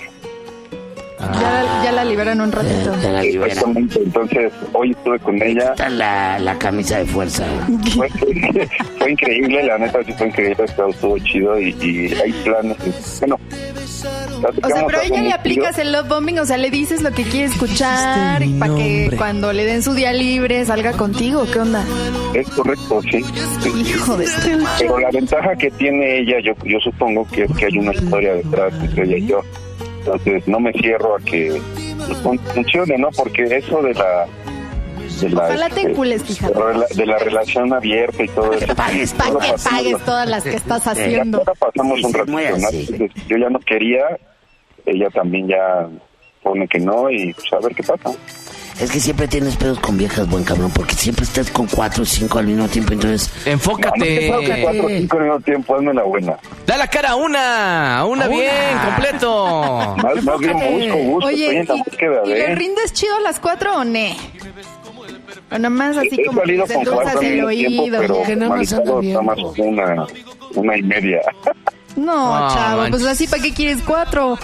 Ya, la- ya la liberan un ratito. Ya la libera. Exactamente, entonces hoy estuve con ella. Está la, la camisa de fuerza. Fue, fue increíble, la neta sí fue increíble, estuvo, estuvo chido y, y hay planes. Bueno, O sea, pero a ella le aplicas el love bombing, o sea, le dices lo que quiere escuchar mi para que nombre. cuando le den su día libre salga contigo. ¿Qué onda? Es correcto, sí. Hijo de... Pero la ventaja que tiene ella, yo, yo supongo que es que hay una historia detrás entre ella y yo. Entonces no me cierro a que fun- funcione, ¿no? Porque eso de la... De la, Ojalá te este, encules, de fíjate. la, de la relación abierta y todo eso. pagues Para Todo que pasamos- pagues todas las que estás haciendo. Ahora pasamos Sí, un sí, ratito, muy ¿no? así. Entonces, yo ya no quería, ella también ya pone que no y pues a ver qué pasa. Es que siempre tienes pedos con viejas, buen cabrón, porque siempre estás con cuatro o cinco al mismo tiempo, entonces... Enfócate. No, no te puedo que cuatro o cinco al mismo tiempo, hazme la buena. Da la cara a una. A una A una. bien, completo. Más, más bien busco, busco, estoy Oye, en la búsqueda ¿y, y le de... rindes chido a las cuatro o ne? O nada más así He como que salido te con cuatro endulzas al el mismo tiempo, oído. pero Que nada más Marisol anda está más viendo. una, una y media. No, No, chavo, manches. pues así, ¿para qué quieres cuatro?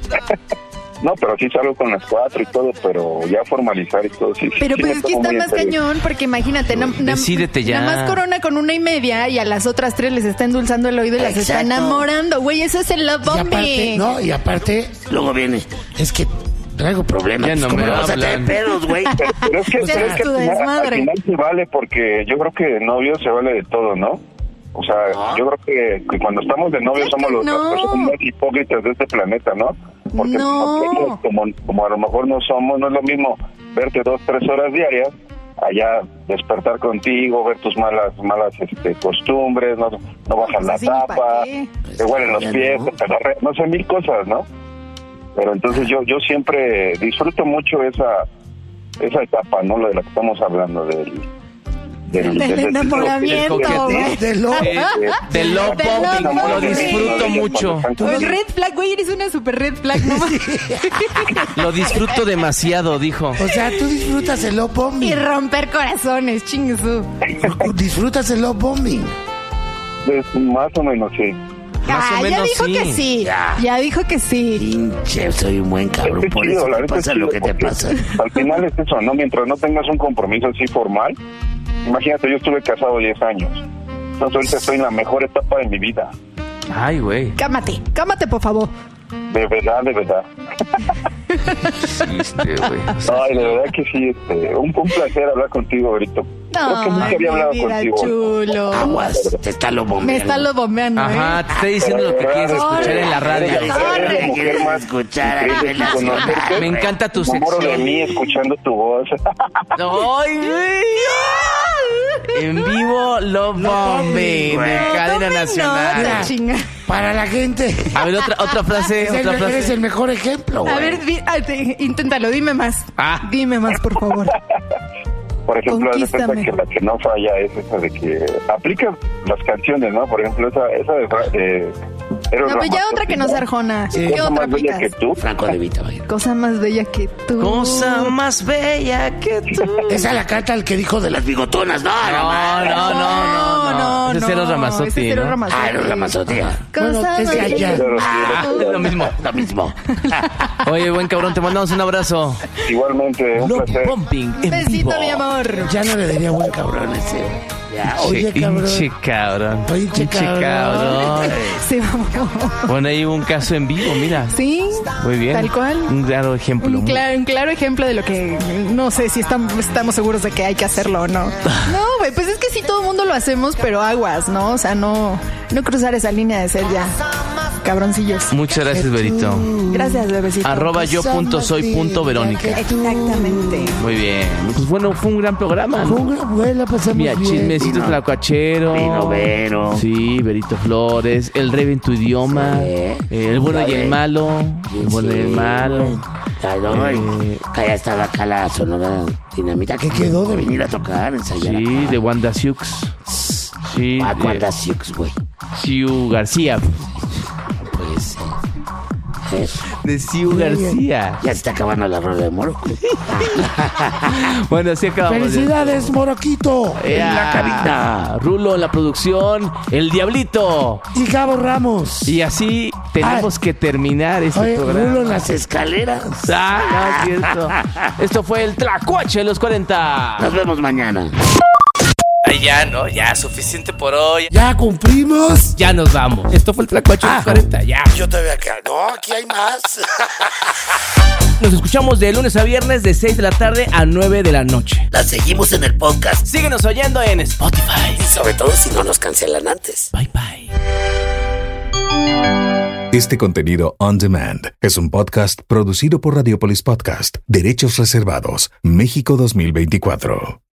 No, pero sí salgo con las cuatro y todo, pero ya formalizar y todo, sí. sí, Pero sí pues me es que tomo está muy más en serio. cañón, porque imagínate, na- na- Decídete ya. nada más corona con una y media y a las otras tres les está endulzando el oído y las está Exacto. enamorando. Güey, eso es el love Y aparte, bombing. no, y aparte, luego viene, es que traigo problemas. Ya no ¿Cómo me no vas a hablan. tener pedos, güey? Pero, pero es que, Ya pero es es que tu al, final, desmadre. al final se vale porque yo creo que de novio se vale de todo, ¿no? O sea, yo creo que, que cuando estamos de novio somos los, no. las personas más hipócritas de este planeta, ¿no? Porque No. nosotros, como, como a lo mejor no somos, no es lo mismo verte dos, tres horas diarias, allá despertar contigo, ver tus malas malas este, costumbres, no, no bajas la así ni pa' tapa, qué. te huelen los pies, te pedorrean, no sé, mil cosas, ¿no? Pero entonces yo yo siempre disfruto mucho esa esa etapa, ¿no? Lo de la que estamos hablando, del... Del, Del enamoramiento, güey. Del love. Eh, Del love Del bombing, love lo bombing. disfruto mucho. El red flag, güey, eres una super red flag, ¿no? Lo disfruto demasiado, dijo. O sea, tú disfrutas el love bombing. Y romper corazones, chinguesú. Disfrutas el love bombing. Pues, más o menos, sí. Más Ah, o ya menos dijo sí. que sí. Ya. Ya dijo que sí. Pinche, soy un buen cabrón, Es por chido, eso la te neta es pasa chido, lo que te porque pasa. Al final es eso, ¿no? Mientras no tengas un compromiso así formal. Imagínate, yo estuve casado diez años. Entonces ahorita estoy en la mejor etapa de mi vida. Ay, güey. Cámate, cámate, por favor. De verdad, de verdad. Chiste, güey. Ay, de verdad que sí, este, un, un placer hablar contigo, Berito. Creo que nunca Ay, había hablado mi vida contigo. chulo. Aguas, te está lo bombeando. Me está lo bombeando, Ajá, ¿eh? te está diciendo lo que quieres escuchar en la radio. Eres la mujer más escuchar increíble sin conocerte. Me encanta tu Me enamoro de sección. mí escuchando tu voz. ¡Ay, güey! En vivo, Love Bombing, de cadena No, nacional. chinga. Para la gente. A ver, otra, otra frase, Es otra el, eres frase. el mejor ejemplo, A güey. ver, di- ah, te- inténtalo, dime más. Ah. Dime más, por favor. Por ejemplo, haz de cuenta Conquístame. que la que no falla es esa de que aplica las canciones, ¿no? Por ejemplo, esa, esa de... de Eros No, pues ya Ramazzotti, otra que no sea Arjona. Sí, ¿Qué cosa otra más bella aplicas? que tú. Franco de Vita, güey. Cosa más bella que tú. Cosa más bella que tú. Esa la canta el que dijo de las bigotonas. No, no, No, no, no, no, no. Ese es Eros Ramazzotti, ese es Eros ¿no? Ramazzotti. Ah, Eros Ramazzotti. Cosa Bueno, más es de allá. bella. Pero sí, Ah, lo mismo. Lo mismo. Oye, buen cabrón, te mandamos un abrazo. igualmente, un Love placer. Bombing en Besito, vivo. mi amor. Ya no le diría buen cabrón ese. Ya, oye, Che, cabrón. hinche cabrón. Oye, che, Hinche cabrón. Sí, vamos. Bueno, ahí hubo un caso en vivo, mira. Sí. Muy bien. Tal cual. Un claro ejemplo. Un claro, un claro ejemplo de lo que no sé si estamos, estamos seguros de que hay que hacerlo o no. No, güey, pues es que sí todo el mundo lo hacemos, pero aguas, ¿no? O sea, no, no cruzar esa línea de ser ya cabroncillos. Muchas gracias, Berito. Gracias, bebecito. Arroba yo punto soy punto Verónica. Exactamente. Muy bien. Pues bueno, fue un gran programa. Fue un gran- güey, la pasamos Mira, bien. chismecitos Vino- tlacuachero. Vino Vero. Sí, Berito Flores. El rey en tu idioma. Sí. eh, el bueno y el malo. El bueno y el malo. Ay, no, Eh, que ya estaba acá la Sonora Dinamita. ¿Qué quedó de venir a tocar? Ensayar Sí, acá? de Wanda Siux. Sí, Ah, de Wanda Siux, güey. Siu García. Pues, eh, De Siu García. ya se está acabando la rueda de moro. Bueno, así acabamos. de- ¡Felicidades, Moroquito! En Ea, la cabina. Rulo en la producción, el Diablito. Y Gabo Ramos. Y así tenemos que terminar este Oye, programa. Rulo en las escaleras. Ah, no, es cierto. Esto fue el Tlacuache de los cuarenta. Nos vemos mañana. Ay, ya, ¿no? Ya, suficiente por hoy. ¿Ya cumplimos? Ya nos vamos. Esto fue el Tlacuache de los cuarenta, ya. Yo todavía acá. No, aquí hay más. Nos escuchamos de lunes a viernes de seis de la tarde a nueve de la noche. La seguimos en el podcast. Síguenos oyendo en Spotify. Y sobre todo si no nos cancelan antes. Bye, bye. Este contenido on demand es un podcast producido por Radiopolis Podcast, Derechos Reservados, México dos mil veinticuatro.